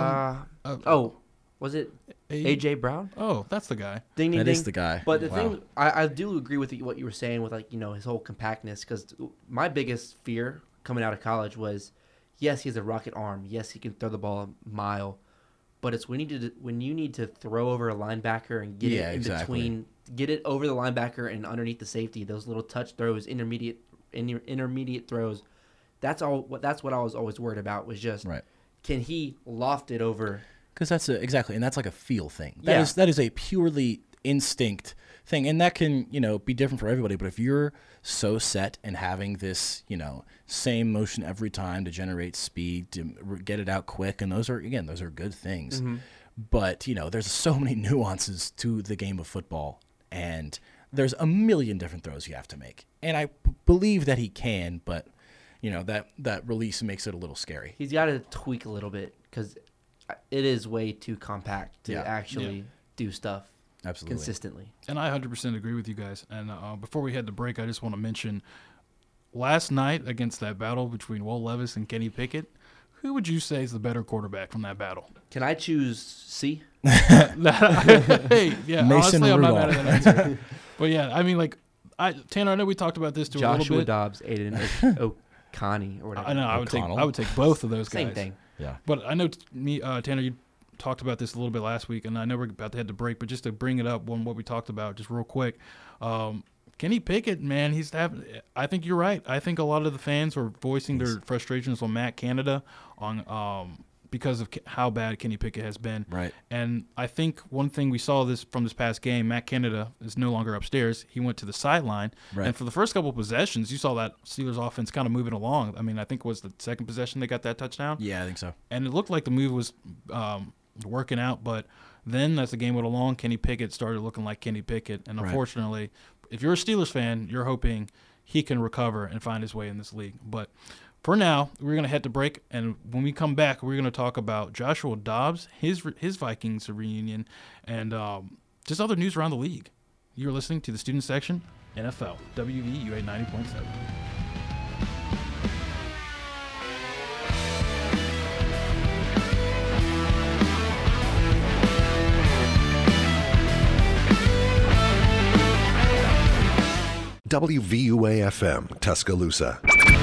Was it AJ Brown? Oh, that's the guy. Ding ding That ding. is the guy. But the Wow. thing, I do agree with what you were saying with his whole compactness, because my biggest fear coming out of college was, yes, he has a rocket arm. Yes, he can throw the ball a mile, but it's when you need to throw over a linebacker and get it in between, get it over the linebacker and underneath the safety. Those little touch throws, intermediate throws. That's what I was always worried about, was just can he loft it over? Because that's and that's like a feel thing. That is a purely instinct thing, and that can be different for everybody. But if you're so set and having this same motion every time to generate speed, to get it out quick, and those are good things. Mm-hmm. But there's so many nuances to the game of football, and there's a million different throws you have to make. And I believe that he can, but that release makes it a little scary. He's got to tweak a little bit, because it is way too compact to actually do stuff consistently. And I 100% agree with you guys. And before we head to break, I just want to mention last night against that battle between Will Levis and Kenny Pickett, who would you say is the better quarterback from that battle? Can I choose C? Hey, yeah, Mason honestly, I'm not Rudolph. mad at that answer. But yeah, I mean, Tanner, I know we talked about this too a little Joshua bit. Dobbs, Aiden O'Connie, or whatever. I know. I would take both of those guys. Same thing. Yeah. But I know Tanner, you talked about this a little bit last week, and I know we're about to head to break, but just to bring it up on what we talked about, just real quick, Kenny Pickett, man, I think you're right. I think a lot of the fans were voicing their frustrations on Matt Canada because of how bad Kenny Pickett has been. Right. And I think one thing we saw from this past game, Matt Canada is no longer upstairs. He went to the sideline. Right. And for the first couple of possessions, you saw that Steelers offense kind of moving along. I mean, I think it was the second possession they got that touchdown. Yeah, I think so. And it looked like the move was working out. But then as the game went along, Kenny Pickett started looking like Kenny Pickett. And unfortunately, if you're a Steelers fan, you're hoping he can recover and find his way in this league. But for now, we're going to head to break, and when we come back, we're going to talk about Joshua Dobbs, his Vikings reunion, and just other news around the league. You're listening to the Student Section, NFL, WVUA 90.7. WVUA-FM, Tuscaloosa.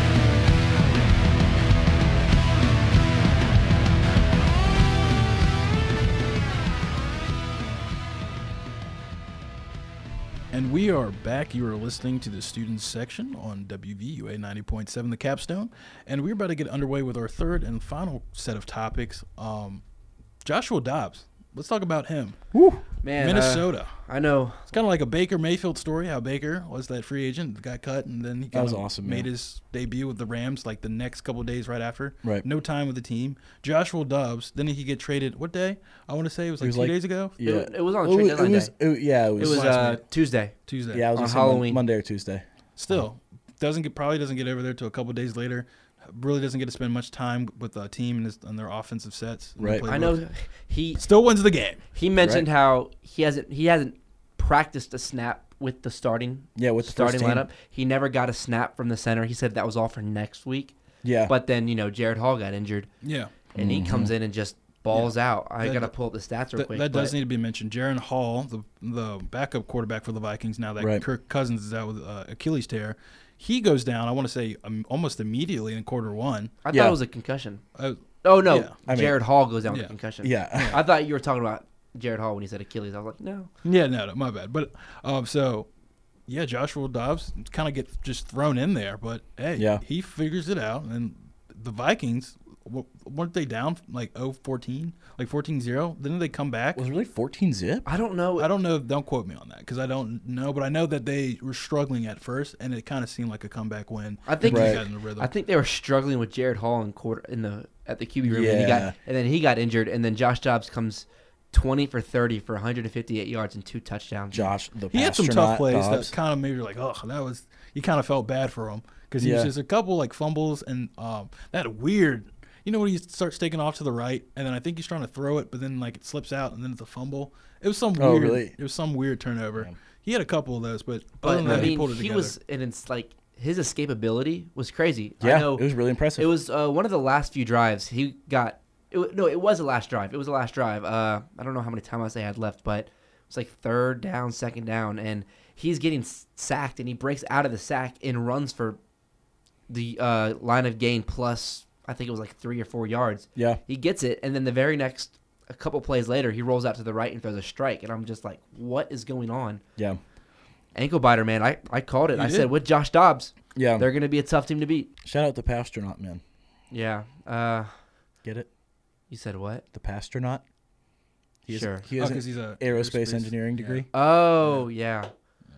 And we are back. You are listening to the Students Section on WVUA 90.7 The Capstone. And we're about to get underway with our third and final set of topics. Joshua Dobbs. Let's talk about him. Woo. Man, Minnesota. I know. It's kind of like a Baker Mayfield story. How Baker was that free agent, got cut, and then he That was kinda awesome, made yeah. his debut with the Rams like the next couple of days right after. Right. No time with the team. Joshua Dobbs. Didn't he get traded? What day? I want to say it was like It was 2 like- days ago. Yeah. It was on trade deadline day. Yeah, it It was. was last week. Tuesday. Tuesday. Yeah, I was on gonna say Halloween. Monday or Tuesday. Still probably doesn't get over there till a couple of days later. Really doesn't get to spend much time with the team and their offensive sets. in the Right. playbook. I know he Still wins the game. mentioned how he hasn't practiced a snap with the starting Yeah, with the starting first team. lineup. He never got a snap from the center. He said that was all for next week. Yeah, But then Jared Hall got injured, Yeah. and he comes in and just balls out. I That- gotta pull up the stats real quick. That does but need to be mentioned. Jaron Hall, the backup quarterback for the Vikings, now that Right. Kirk Cousins is out with Achilles tear, he goes down. I want to say almost immediately in quarter one. I thought Yeah. it was a concussion. Uh, Oh no, Yeah. I mean- Jared Hall goes down with Yeah. a concussion. yeah. I thought you were talking about Jared Hall when he said Achilles. I was like, no. Yeah, no, my bad. But so yeah, Joshua Dobbs kind of gets just thrown in there, but hey, Yeah. he figures it out. And the Vikings weren't they down like 0-14, like 14-0? Didn't they come back? Was it really 14-zip? I don't know. I don't know. Don't quote me on that because I don't know. But I know that they were struggling at first, and it kind of seemed like a comeback win. I think and they Right. got in the rhythm. I think they were struggling with Jared Hall at the QB room. Yeah. And then he got injured, and then Josh Dobbs comes 20 for 30 for 158 yards and 2 touchdowns. Josh, the he had some tough astronaut plays Dobbs. that kind of made you like, oh, that was. You kind of felt bad for him because he was Yeah. just a couple like fumbles and that weird. You know when he starts taking off to the right, and then I think he's trying to throw it, but then like it slips out, and then it's a fumble. It was some Oh, weird. really? It was some weird turnover. Yeah. He had a couple of those, but other But than I that, he mean, pulled it he together. was, and it's like his escapability was crazy. Yeah, I know it was really impressive. it was one of the last few drives. He got it was the last drive. It was the last drive. I don't know how many timeouts they had left, but it was like third down, second down, and he's getting sacked, and he breaks out of the sack and runs for the line of gain plus. I think it was like 3 or 4 yards. Yeah. He gets it, and then the very next, a couple plays later, he rolls out to the right and throws a strike, and I'm just like, what is going on? Yeah. Ankle biter, man. I called it. You I did. said with Josh Dobbs, Yeah. they're going to be a tough team to beat. Shout out the Pastronaut, man. Yeah. Get it? You said what? The Pastronaut? He Sure. He has because an he's a aerospace engineering degree. Oh yeah.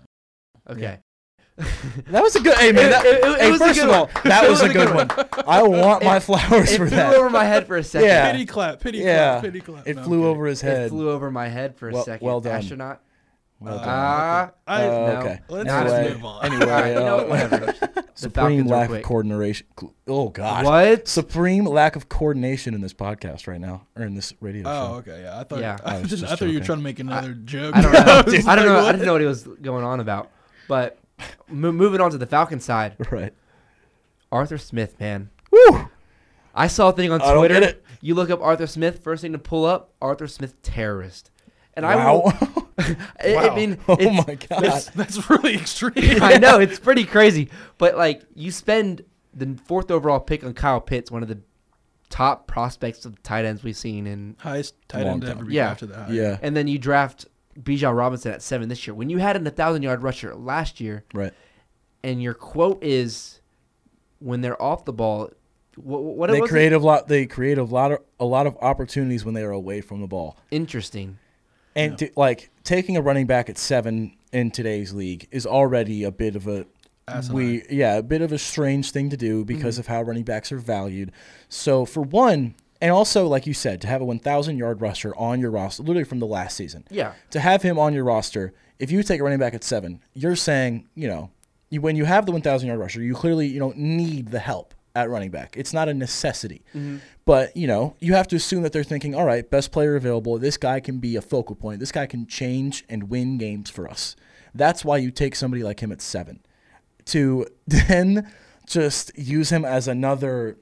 Okay. That was a good. Hey man, It was a first good of all, one. that It was a good one. I want my flowers It for flew that. over my head for a second. Yeah. Pity clap, pity Yeah. clap, pity clap. It No, flew I'm over his It head. flew over my head for a Well- second. well done. Astronaut. Well kidding. done. I, no. Okay. Let's Anyway, just move on. anyway, All right, you know what? Whatever. The Supreme Falcons are lack of quick. coordination. Oh God. What? Supreme lack of coordination in this podcast right now, or in this radio show. Oh, okay, yeah. I thought Yeah. I was just I thought you were joking. trying to make another joke. I don't know. I was I don't like, know. I what? didn't know what he was going on about. But moving on to the Falcons side, Right. Arthur Smith, man. Woo. I saw a thing on I don't Twitter. get it. You look up Arthur Smith, first thing to pull up, Arthur Smith terrorist. And I Wow. will, I Wow. mean, Oh it's- my God. That's really extreme. I know it's pretty crazy, but like you spend the 4th overall pick on Kyle Pitts, one of the top prospects of tight ends we've seen, Highest tight Long end to time. ever be Yeah. drafted that high. Yeah. and then you draft Bijan Robinson at 7 this year. When you had an 1,000-yard rusher last year, Right. and your quote is, when they're off the ball, what They was create a lot. They create a lot of opportunities when they are away from the ball. Interesting. And like taking a running back at 7 in today's league is already a bit of a Asinine. a bit of a strange thing to do because Mm-hmm. of how running backs are valued. So for one, and also like you said, to have a 1,000-yard rusher on your roster, literally from the last season, Yeah. to have him on your roster, if you take a running back at 7, you're saying, when you have the 1,000-yard rusher, you clearly, need the help at running back. It's not a necessity. Mm-hmm. But, you have to assume that they're thinking, all right, best player available. This guy can be a focal point. This guy can change and win games for us. That's why you take somebody like him at 7. To then just use him as another,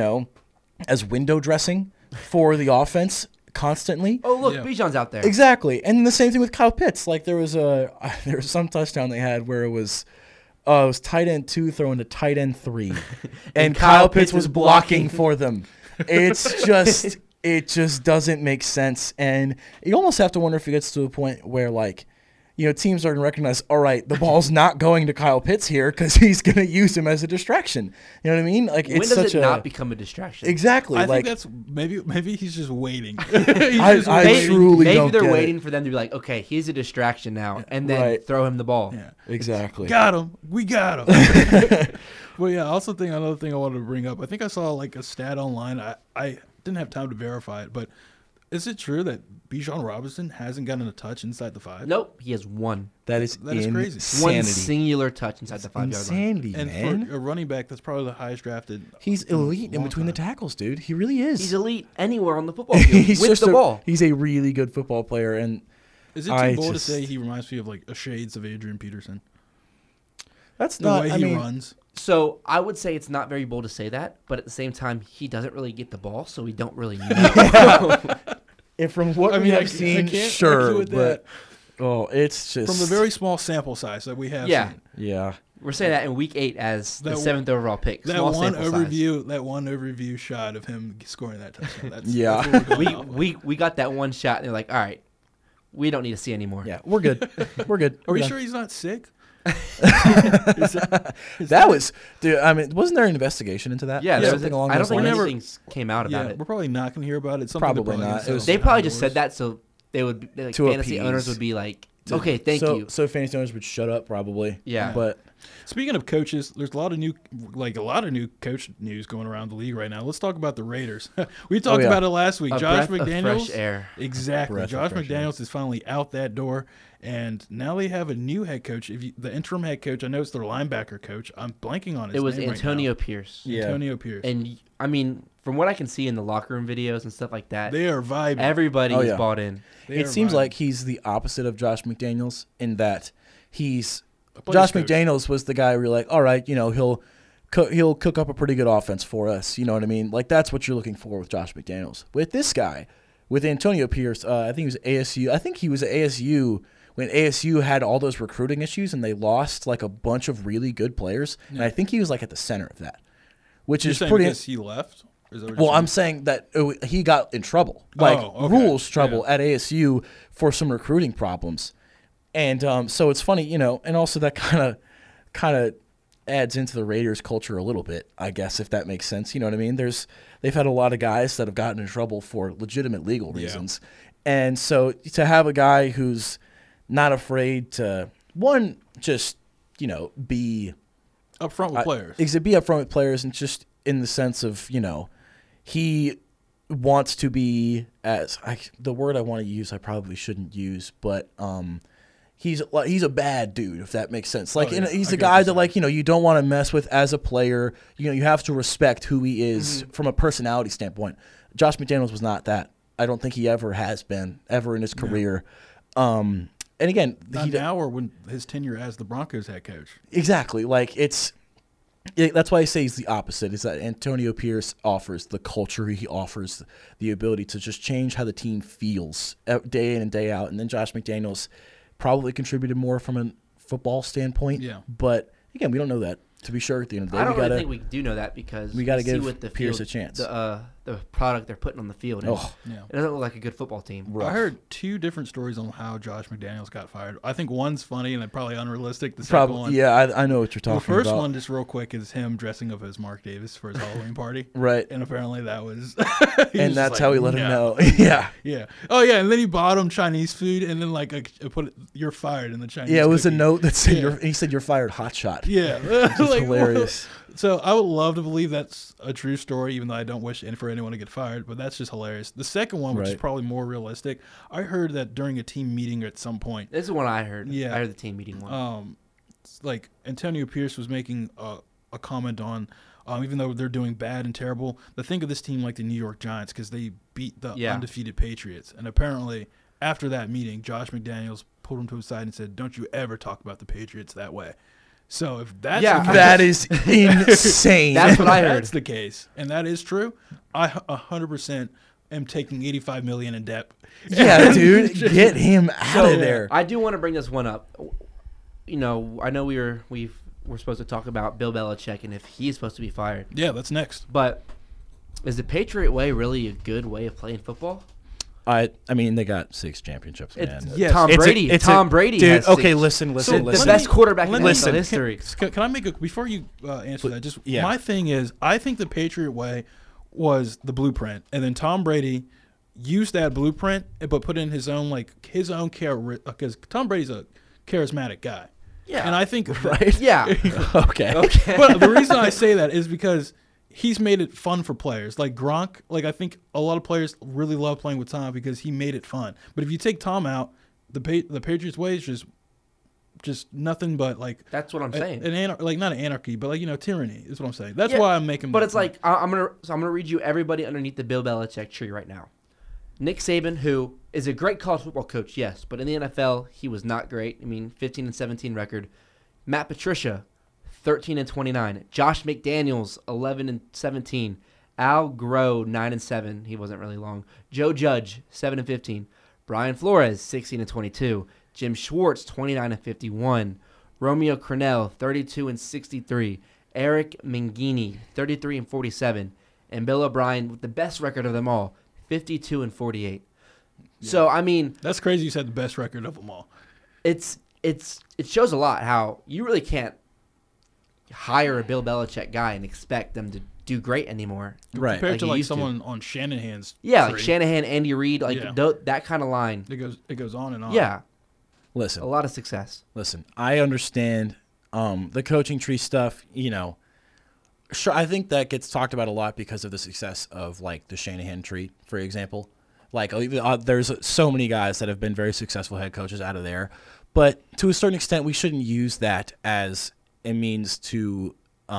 as window dressing for the offense constantly. Oh, look, Yeah. Bijan's out there. Exactly. And the same thing with Kyle Pitts. Like there was some touchdown they had where it was tight end 2 throwing to tight end 3. and Kyle Pitts was blocking for them. It's just it just doesn't make sense. And you almost have to wonder if it gets to a point where like, teams are going to recognize, all right, the ball's not going to Kyle Pitts here because he's going to use him as a distraction. You know what I mean? Like, When it's does such it not become a distraction? exactly. I like, think that's maybe he's just waiting. I truly Maybe don't they're get waiting it. for them to be like, okay, he's a distraction now, and then Right. throw him the ball. Yeah. Exactly. Got him. We got him. Well, yeah. I also think another thing I wanted to bring up. I think I saw like a stat online. I didn't have time to verify it, but is it true that Bijan Robinson hasn't gotten a touch inside the 5? Nope, he has one. That is That is crazy. One insanity. singular touch inside the 5-yard line. Insanity, And man. for a running back, that's probably the highest drafted. He's elite in long between the time. tackles, dude. He really is. He's elite anywhere on the football field He's with just the ball. He's a really good football player, and Is it too I bold just- to say he reminds me of like a shades of Adrian Peterson? that's The not. way I he mean, runs. So I would say it's not very bold to say that, but at the same time, he doesn't really get the ball, so we don't really know. and from what I we mean, I have can't seen, argue sure, with but it's just From the very small sample size that we have Yeah. seen. yeah. We're saying that in week 8 as the That 7th overall pick. That Small one sample size. overview shot of him scoring that touchdown. That's, Yeah. that's what we're going off of. We got that one shot, and they're like, all right, we don't need to see anymore. Yeah, we're good. We're good. Are we We're sure he's not sick? That was, dude. I mean, wasn't there an investigation into that? Yeah, Or there was something along I don't those think lines? anything came out about Yeah, it. we're probably not going to hear about it. It's something Probably they're not. gonna It was- say They probably on just boards. said that so they would like To fantasy owners appease. would be like, okay, thank so, you. So fantasy owners would shut up, probably. Yeah. But Speaking of coaches, there's a lot of new coach news going around the league right now. Let's talk about the Raiders. We talked yeah. about it last week. A Josh breath of McDaniels. fresh air. Exactly. Breath of Josh fresh air. McDaniels is finally out that door, and now they have a new head coach. The interim head coach, I know it's their linebacker coach. I'm blanking on his It was name Antonio right Pierce. now. Yeah. Antonio Pierce. And I mean, from what I can see in the locker room videos and stuff like that, They are vibing. everybody Oh, is yeah. bought in. They it are seems vibing. like he's the opposite of Josh McDaniels in that he's player's Josh coach. McDaniels was the guy where you're like, all right, he'll cook up a pretty good offense for us. You know what I mean? Like that's what you're looking for with Josh McDaniels. With this guy, with Antonio Pierce, I think he was at ASU. I think he was at ASU when ASU had all those recruiting issues and they lost like a bunch of really good players. And I think he was like at the center of that, which You're is saying pretty. because he left? Or is that what Well, you're I'm saying that he got in trouble, like okay. rules trouble Yeah. at ASU for some recruiting problems, and so it's funny, and also that kind of adds into the Raiders culture a little bit, I guess, if that makes sense. You know what I mean? They've had a lot of guys that have gotten in trouble for legitimate legal reasons, and so to have a guy who's not afraid to just be up front with players. Be upfront with players, and just in the sense of he wants to be the word I want to use I probably shouldn't use, but he's a bad dude, if that makes sense. Like Oh, yeah. he's I a get guy what that you're you don't want to mess with as a player. You have to respect who he is from a personality standpoint. Josh McDaniels was not that. I don't think he ever has been ever in his career. And again, Not now or when his tenure as the Broncos head coach. exactly. Like that's why I say he's the opposite. Is that Antonio Pierce offers the culture, he offers the ability to just change how the team feels day in and day out. And then Josh McDaniels probably contributed more from a football standpoint. Yeah. But again, we don't know that. To be sure, at the end of the day, I don't really think we do know that because we gotta see give what the Pierce field, a chance. The product they're putting on the field. and Oh. Yeah. It doesn't look like a good football team. Rough. I heard two different stories on how Josh McDaniels got fired. I think one's funny and probably unrealistic. The second Probably, one, yeah, I know what you're the talking first about. one, just real quick, is him dressing up as Mark Davis for his Halloween party. Right. And apparently that was. And that's how he let him know. Yeah. Yeah. Oh yeah, and then he bought him Chinese food, and then you're fired in the Chinese. Yeah, it was a cookie. note that said Yeah. he said you're fired, hot shot. Yeah, It's Like, hilarious. So I would love to believe that's a true story, even though I don't wish for anyone to get fired. But that's just hilarious. The second one, which is Right. probably more realistic, I heard that during a team meeting at some point, This is one I heard. Yeah. I heard the team meeting one. it's like Antonio Pierce was making a comment on, even though they're doing bad and terrible, to think of this team like the New York Giants because they beat the Yeah. undefeated Patriots. And apparently, after that meeting, Josh McDaniels pulled him to his side and said, "Don't you ever talk about the Patriots that way." So if that's Yeah, the case- That is insane. That's what I if heard. that's the case, and that is true, I 100% am taking $85 million in debt. Yeah, dude, get him out of there. I do want to bring this one up. I know we're supposed to talk about Bill Belichick and if he's supposed to be fired. Yeah, that's next. But is the Patriot way really a good way of playing football? I mean, they got 6 championships, man. Yes. Tom It's a- Brady. it's a- Tom Brady. Dude, has okay, 6. listen. The best quarterback in listen. NFL history. Can I make a before you answer that? Just yeah. my thing is, I think the Patriot way was the blueprint, and then Tom Brady used that blueprint, but put in his own care because Tom Brady's a charismatic guy. Yeah. And I think Right? Yeah. Okay. But the reason I say that is because he's made it fun for players. Like Gronk, I think a lot of players really love playing with Tom because he made it fun. But if you take Tom out, the Patriots way is just nothing but That's what I'm saying. not an anarchy, but tyranny is what I'm saying. That's Yeah, why I'm making. But it's like I'm gonna read you everybody underneath the Bill Belichick tree right now. Nick Saban, who is a great college football coach, yes, but in the NFL he was not great. I mean, 15-17 record. Matt Patricia, 13-29. Josh McDaniels, 11-17. Al Groh, 9-7. He wasn't really long. Joe Judge, 7-15. Brian Flores, 16-22. Jim Schwartz, 29-51. Romeo Crennel, 32-63. Eric Mangini, 33-47. And Bill O'Brien with the best record of them all, 52-48. Yeah. So I mean, that's crazy. You said the best record of them all. It shows a lot how you really can't hire a Bill Belichick guy and expect them to do great anymore. Right. Compared like to someone on Shanahan's. Yeah, tree. like Shanahan, Andy Reid, that kind of line. It goes on and on. Yeah. Listen. A lot of success. Listen, I understand the coaching tree stuff, Sure, I think that gets talked about a lot because of the success of the Shanahan tree, for example. There's so many guys that have been very successful head coaches out of there, but to a certain extent, we shouldn't use that as a means to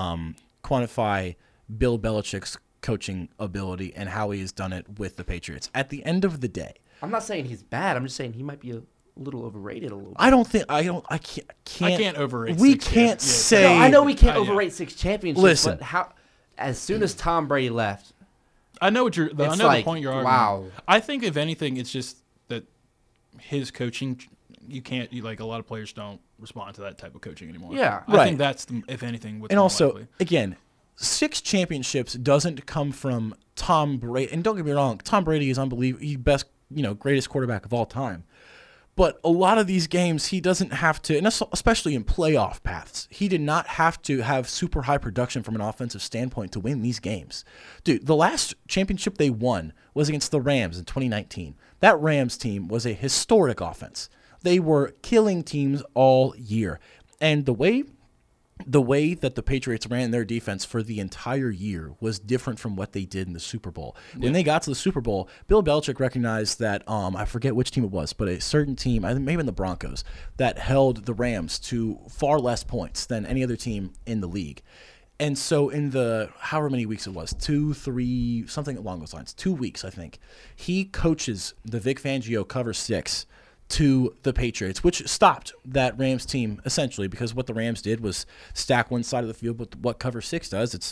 quantify Bill Belichick's coaching ability and how he has done it with the Patriots. At the end of the day, I'm not saying he's bad. I'm just saying he might be a little overrated a little bit. I can't overrate. We 6 can't championships. say. No, I know we can't overrate 6 championships. Listen. But how? As soon as Tom Brady left, I know what I know the point you're arguing. Wow. I think if anything, it's just that his coaching. A lot of players don't respond to that type of coaching anymore. Yeah. I Right. think that's if anything. What's And more also, likely. again, 6 championships doesn't come from Tom Brady. And don't get me wrong, Tom Brady is unbelievable. He's best, greatest quarterback of all time. But a lot of these games, he doesn't have to, and especially in playoff paths, he did not have to have super high production from an offensive standpoint to win these games. Dude, the last championship they won was against the Rams in 2019. That Rams team was a historic offense. They were killing teams all year. And the way that the Patriots ran their defense for the entire year was different from what they did in the Super Bowl. When they got to the Super Bowl, Bill Belichick recognized that, I forget which team it was, but a certain team, I think maybe in the Broncos, that held the Rams to far less points than any other team in the league. And so in the, however many weeks it was, 2, 3, something along those lines, 2 weeks, I think, he coaches the Vic Fangio cover 6 to the Patriots, which stopped that Rams team essentially because what the Rams did was stack one side of the field. But what cover 6 does,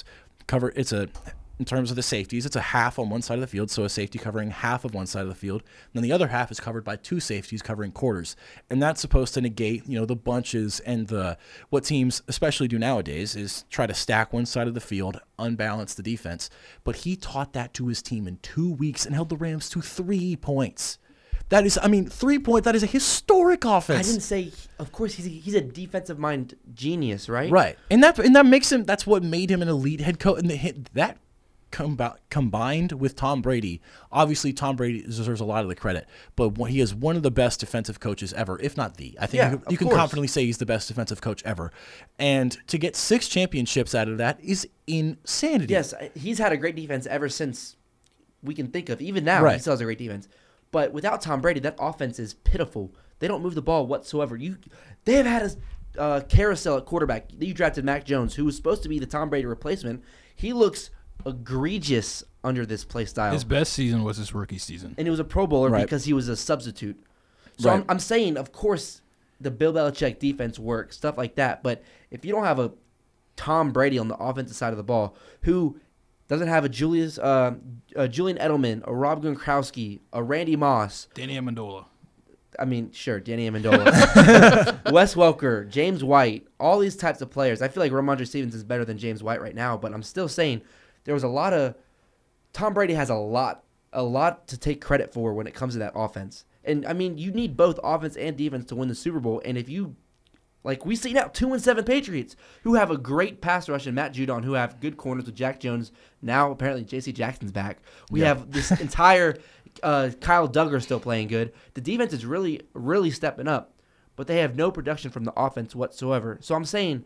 in terms of the safeties, it's a half on one side of the field, so a safety covering half of one side of the field. And then the other half is covered by 2 safeties covering quarters. And that's supposed to negate, the bunches and what teams especially do nowadays is try to stack one side of the field, unbalance the defense. But he taught that to his team in 2 weeks and held the Rams to 3 points. That is, 3 points. That is a historic offense. I didn't say. Of course, he's a defensive mind genius, right? Right, and that makes him. That's what made him an elite head coach. And that combined with Tom Brady, obviously Tom Brady deserves a lot of the credit. But he is one of the best defensive coaches ever, if not the. I think you can confidently say he's the best defensive coach ever. And to get 6 championships out of that is insanity. Yes, he's had a great defense ever since we can think of. Even now, he still has a great defense. But without Tom Brady, that offense is pitiful. They don't move the ball whatsoever. They have had a carousel at quarterback. You drafted Mac Jones, who was supposed to be the Tom Brady replacement. He looks egregious under this play style. His best season was his rookie season. And he was a Pro Bowler because he was a substitute. So I'm saying, of course, the Bill Belichick defense works, stuff like that. But if you don't have a Tom Brady on the offensive side of the ball, who doesn't have a Julian Edelman, a Rob Gronkowski, a Randy Moss. Danny Amendola. Sure, Danny Amendola. Wes Welker, James White, all these types of players. I feel like Ramondre Stevenson is better than James White right now, but I'm still saying there was a lot of – Tom Brady has a lot a lot to take credit for when it comes to that offense. And, I mean, you need both offense and defense to win the Super Bowl. And if you, like we see now, 2-7 Patriots, who have a great pass rush and Matt Judon, who have good corners with Jack Jones. Now, apparently, J.C. Jackson's back. We have this entire Kyle Duggar still playing good. The defense is really, really stepping up. But they have no production from the offense whatsoever. So I'm saying,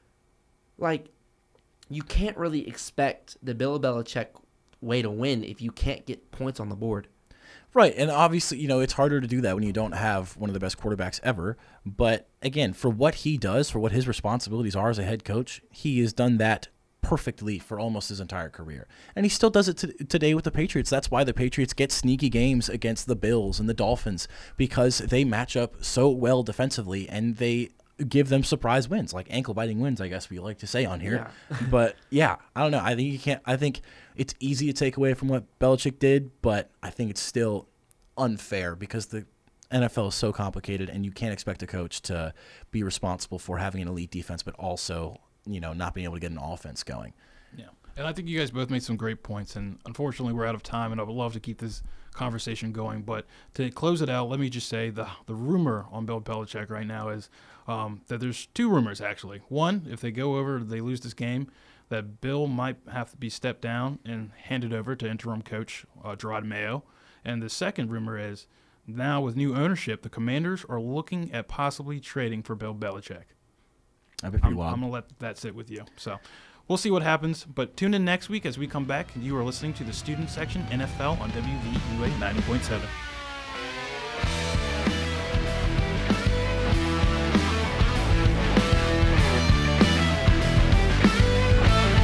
like, you can't really expect the Bill Belichick way to win if you can't get points on the board. Right, and obviously, it's harder to do that when you don't have one of the best quarterbacks ever. But again, for what he does, for what his responsibilities are as a head coach, he has done that perfectly for almost his entire career. And he still does it today with the Patriots. That's why the Patriots get sneaky games against the Bills and the Dolphins, because they match up so well defensively and they give them surprise wins, like ankle-biting wins, I guess we like to say on here. Yeah. But, yeah, I don't know. I think it's easy to take away from what Belichick did, but I think it's still unfair because the NFL is so complicated and you can't expect a coach to be responsible for having an elite defense but also, not being able to get an offense going. Yeah. And I think you guys both made some great points, and unfortunately we're out of time, and I would love to keep this conversation going. But to close it out, let me just say the rumor on Bill Belichick right now is that there's two rumors, actually. One, if they go over, they lose this game, that Bill might have to be stepped down and handed over to interim coach Gerard Mayo. And the second rumor is now with new ownership, the Commanders are looking at possibly trading for Bill Belichick. That'd be pretty wild. I'm going to let that sit with you. So we'll see what happens. But tune in next week as we come back. You are listening to the Student Section NFL on WVUA 90.7.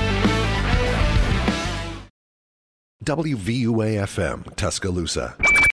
WVUA FM, Tuscaloosa.